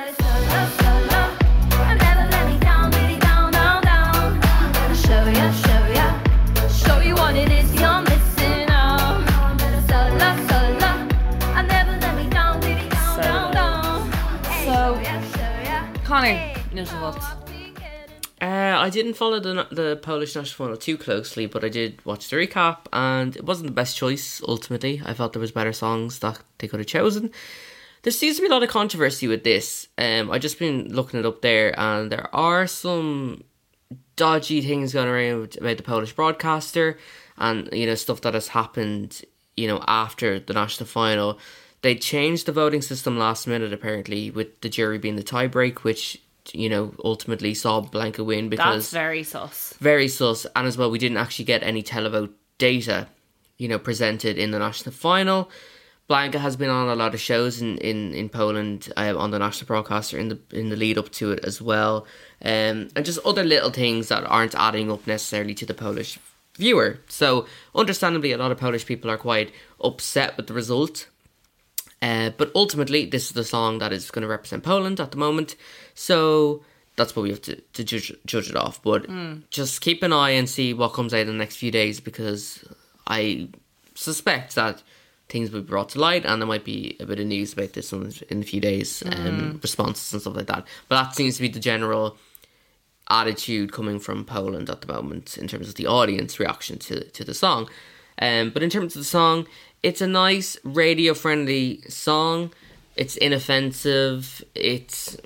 S7: So, Connor, initial thoughts.
S6: Uh, I didn't follow the the Polish national final too closely, but I did watch the recap, and it wasn't the best choice. Ultimately, I felt there was better songs that they could have chosen. There seems to be a lot of controversy with this. Um, I just been looking it up there, and there are some dodgy things going around about the Polish broadcaster, and you know stuff that has happened. You know after the national final, they changed the voting system last minute apparently, with the jury being the tie break, which you know ultimately saw Blanca win because
S7: That's very sus.
S6: very sus, and as well we didn't actually get any televote data, you know, presented in the national final. Blanca has been on a lot of shows in, in, in Poland um, on the national broadcaster in the in the lead up to it as well, um, and just other little things that aren't adding up necessarily to the Polish viewer. So understandably, a lot of Polish people are quite upset with the result. Uh, but ultimately, this is the song that is going to represent Poland at the moment. So that's what we have to, to judge, judge it off. But just keep an eye and see what comes out in the next few days, because I suspect that things will be brought to light and there might be a bit of news about this in, in a few days, um, responses and stuff like that. But that seems to be the general attitude coming from Poland at the moment in terms of the audience reaction to, to the song. Um, but in terms of the song, it's a nice radio-friendly song. It's inoffensive. It's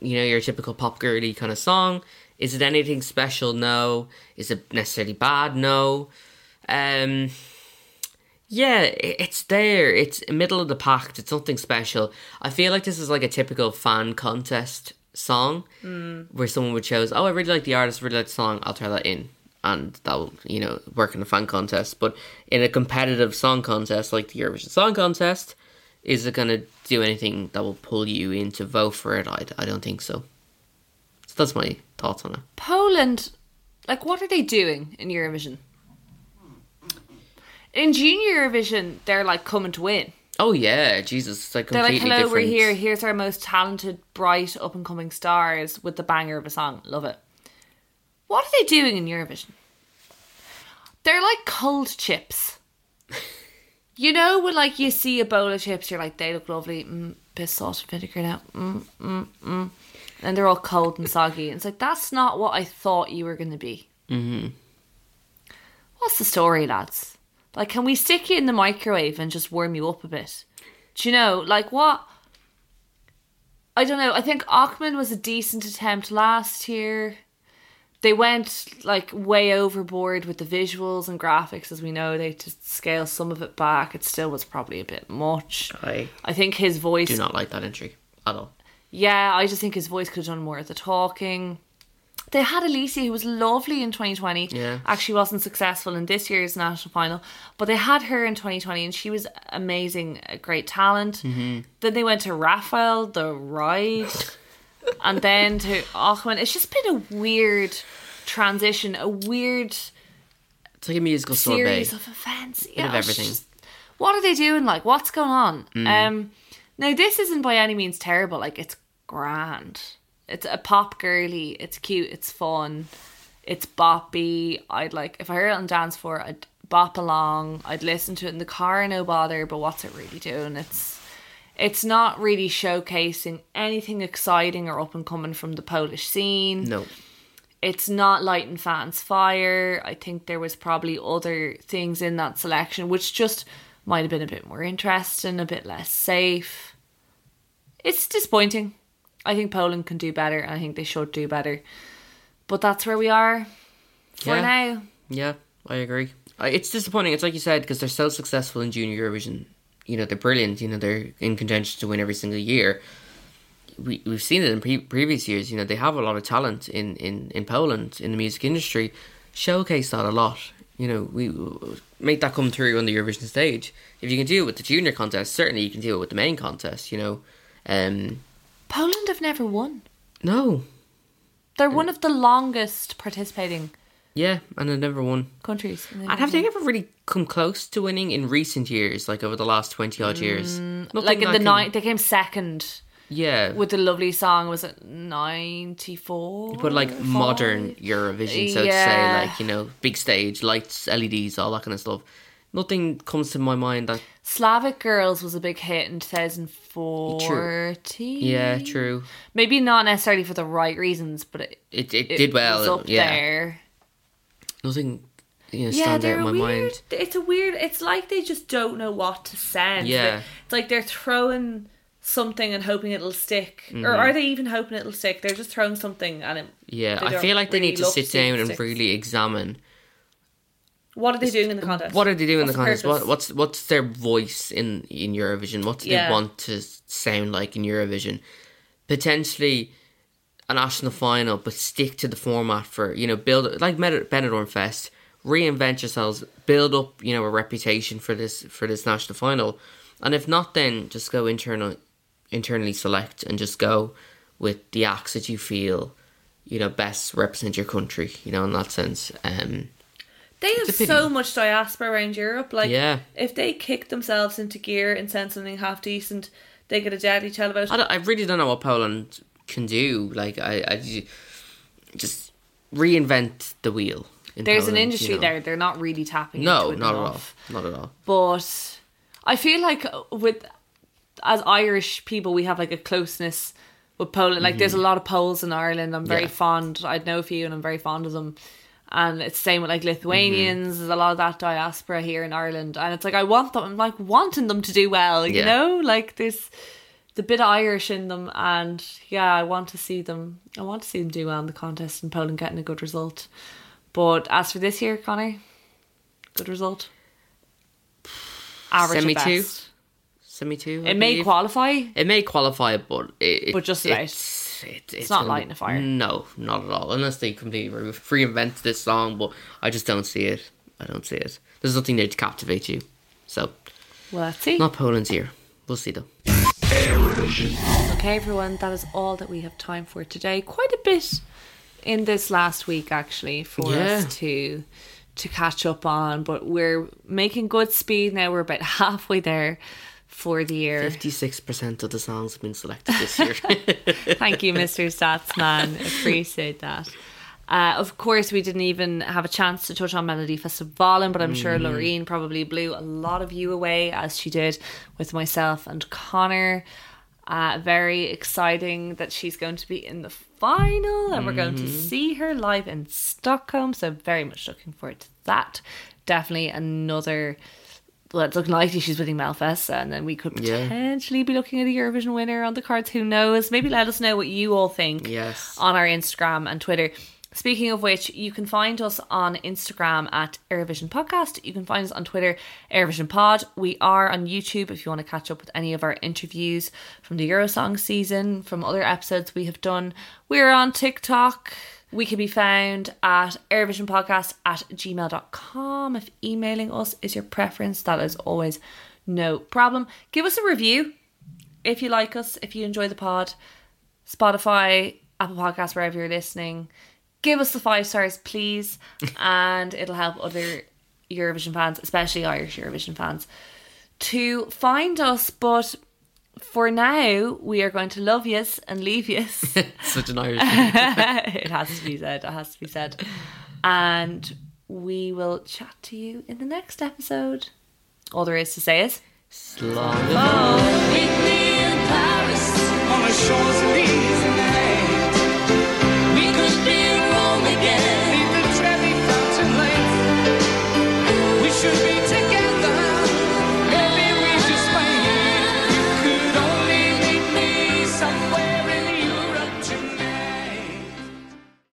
S6: you know, your typical pop girly kind of song. Is it anything special? No. Is it necessarily bad? No. Um, yeah, i- it's there. It's middle of the pack. It's something special. I feel like this is like a typical fan contest song where someone would choose, oh, I really like the artist, really like the song, I'll throw that in. And that will, you know, work in a fan contest. But in a competitive song contest like the Eurovision Song Contest, is it going to do anything that will pull you in to vote for it? I, I don't think so. So that's my thoughts on it.
S7: Poland, like, what are they doing in Eurovision? In Junior Eurovision, they're like coming to win.
S6: Oh yeah, Jesus, it's like
S7: They're like,
S6: completely
S7: hello,
S6: different.
S7: we're here. Here's our most talented, bright, up and coming stars with the banger of a song. Love it. What are they doing in Eurovision? They're like cold chips. You know, when like you see a bowl of chips, you're like, they look lovely. Mm, bit of salt and vinegar now. Mm, mm, mm. And they're all cold and soggy. And it's like, that's not what I thought you were going to be.
S6: Mm-hmm.
S7: What's the story, lads? Like, can we stick you in the microwave and just warm you up a bit? Do you know, like what? I don't know. I think Ochman was a decent attempt last year. They went like way overboard with the visuals and graphics, as we know. They just scale some of it back. It still was probably a bit much.
S6: I
S7: I think his voice.
S6: do not like that entry at all.
S7: Yeah, I just think his voice could have done more of the talking. They had Alicia, who was lovely in twenty twenty.
S6: Yeah.
S7: Actually wasn't successful in this year's national final. But they had her in twenty twenty and she was amazing, a great talent. Mm-hmm. Then they went to Raphael, the ride. And then to Ochman. It's just been a weird transition, a weird
S6: It's like a musical sorbet.
S7: series of events.
S6: Bit
S7: Yeah,
S6: of
S7: it's
S6: everything.
S7: just- what are they doing? Like, what's going on?
S6: Mm.
S7: Um, now, this isn't by any means terrible. Like, it's grand. It's a pop girly. It's cute. It's fun. It's boppy. I'd like, if I heard it on dance floor, I'd bop along. I'd listen to it in the car, no bother. But what's it really doing? It's it's not really showcasing anything exciting or up and coming from the Polish scene.
S6: No.
S7: It's not lighting fans' fire. I think there was probably other things in that selection which just might have been a bit more interesting, a bit less safe. It's disappointing. I think Poland can do better, and I think they should do better. But that's where we are for
S6: Yeah.
S7: now.
S6: Yeah, I agree. I- It's disappointing. It's like you said, because they're so successful in Junior Eurovision. You know, they're brilliant. You know, they're in contention to win every single year. We, we've seen it in pre- previous years. You know, they have a lot of talent in, in, in Poland, in the music industry. Showcase that a lot. You know, we make that come through on the Eurovision stage. If you can do it with the junior contest, certainly you can do it with the main contest, you know. Um,
S7: Poland have never won.
S6: no.
S7: They're one of the longest participating
S6: Yeah, and they've never won.
S7: countries.
S6: And have they ever really come close to winning in recent years, like over the last twenty odd years? Nothing
S7: Mm, Like in
S6: that
S7: the
S6: can-
S7: night, they came second
S6: Yeah,
S7: with the lovely song. Was it ninety-four?
S6: but like modern Eurovision, so to
S7: Yeah.
S6: say, like, you know, big stage, lights, L E Ds, all that kind of stuff. Nothing comes to my mind that.
S7: Slavic Girls was a big hit in twenty fourteen.
S6: Yeah, true.
S7: Maybe not necessarily for the right reasons, but it,
S6: It it,
S7: it
S6: did well.
S7: was up
S6: yeah,
S7: there.
S6: nothing. You know,
S7: Yeah,
S6: stands out
S7: they're
S6: in my
S7: weird.
S6: mind.
S7: It's a weird. It's like they just don't know what to send.
S6: Yeah.
S7: It's like they're throwing something and hoping it'll stick,
S6: Mm-hmm.
S7: or are they even hoping it'll stick? They're just throwing something and it.
S6: Yeah,
S7: they
S6: I
S7: don't
S6: feel like they
S7: really
S6: need to
S7: look
S6: sit
S7: see if
S6: down
S7: it
S6: and
S7: sticks.
S6: really examine.
S7: What are they doing in the contest?
S6: What are they doing in
S7: What's
S6: the contest?
S7: purpose?
S6: What, what's what's their voice in, in Eurovision? What do
S7: Yeah.
S6: they want to sound like in Eurovision? Potentially a national final, but stick to the format for, you know, build, like Med- Benidorm Fest, reinvent yourselves, build up, you know, a reputation for this for this national final. And if not, then just go internal, internally select and just go with the acts that you feel, you know, best represent your country, you know, in that sense. Um,
S7: They have
S6: It's a pity.
S7: so much diaspora around Europe. Like,
S6: Yeah.
S7: if they kick themselves into gear and send something half decent, they get a deadly tell about
S6: I,
S7: it.
S6: don't, I really don't know what Poland can do. Like, I, I ju- just reinvent the wheel. In
S7: There's an
S6: Poland,
S7: industry
S6: you know.
S7: there. They're not really tapping
S6: No,
S7: into it
S6: not at all.
S7: enough.
S6: Not at all.
S7: But I feel like with as Irish people, we have like a closeness with Poland. Like, there's a lot of Poles in Ireland. I'm very
S6: Yeah.
S7: fond. I know a few, and I'm very fond of them. And it's the same with like Lithuanians. There's a lot of that diaspora here in Ireland, and it's like I want them. I'm like wanting them to do well. You
S6: Yeah.
S7: know, like there's the bit Irish in them, and yeah, I want to see them. I want to see them do well in the contest and Poland getting a good result. But as for this year, Connor, good result. Average
S6: Semi
S7: at
S6: two.
S7: best.
S6: Semi two.
S7: It may qualify,
S6: It may qualify, but it, it
S7: but just about.
S6: it's, it, it's,
S7: not
S6: gonna-
S7: lighting a fire.
S6: No, not at all. Unless they completely re- reinvent this song, but I just don't see it. I don't see it. There's nothing there to captivate you. So,
S7: Well, let's see.
S6: not Poland's here. We'll see though.
S7: Okay, everyone, that is all that we have time for today. Quite a bit in this last week, actually, for
S6: Yeah.
S7: us to to catch up on. But we're making good speed now. We're about halfway there for the year.
S6: Fifty-six percent of the songs have been selected this year.
S7: Thank you, Mister Statsman. Appreciate that. Uh, of course, we didn't even have a chance to touch on Melody Festivalen, but I'm sure Loreen probably blew a lot of you away, as she did with myself and Connor. Uh, very exciting that she's going to be in the final, and we're going to see her live in Stockholm. So very much looking forward to that. Definitely another. Well, it's looking likely she's winning Melfest, and then we could
S6: Yeah.
S7: potentially be looking at a Eurovision winner on the cards. Who knows? Maybe let us know what you all think
S6: Yes.
S7: on our Instagram and Twitter. Speaking of which, you can find us on Instagram at Eurovision Podcast. You can find us on Twitter, Eurovision Pod. We are on YouTube if you want to catch up with any of our interviews from the Eurosong season, from other episodes we have done. We're on TikTok. We can be found at eurovisionpodcast at gmail dot com. If emailing us is your preference, that is always no problem. Give us a review if you like us, if you enjoy the pod. Spotify, Apple Podcasts, wherever you're listening. Give us the five stars, please, and it'll help other Eurovision fans, especially Irish Eurovision fans, to find us. But for now, we are going to love yous and leave yous.
S6: Such an Irish.
S7: It has to be said. It has to be said. And we will chat to you in the next episode. All there is to say is...
S6: Slán.
S4: Meet me in Paris on the Champs-Élysées tonight. We could be in Rome again. Leave the Trevi Fountain Lake. We should be together. Maybe we just wait. You could only meet me somewhere.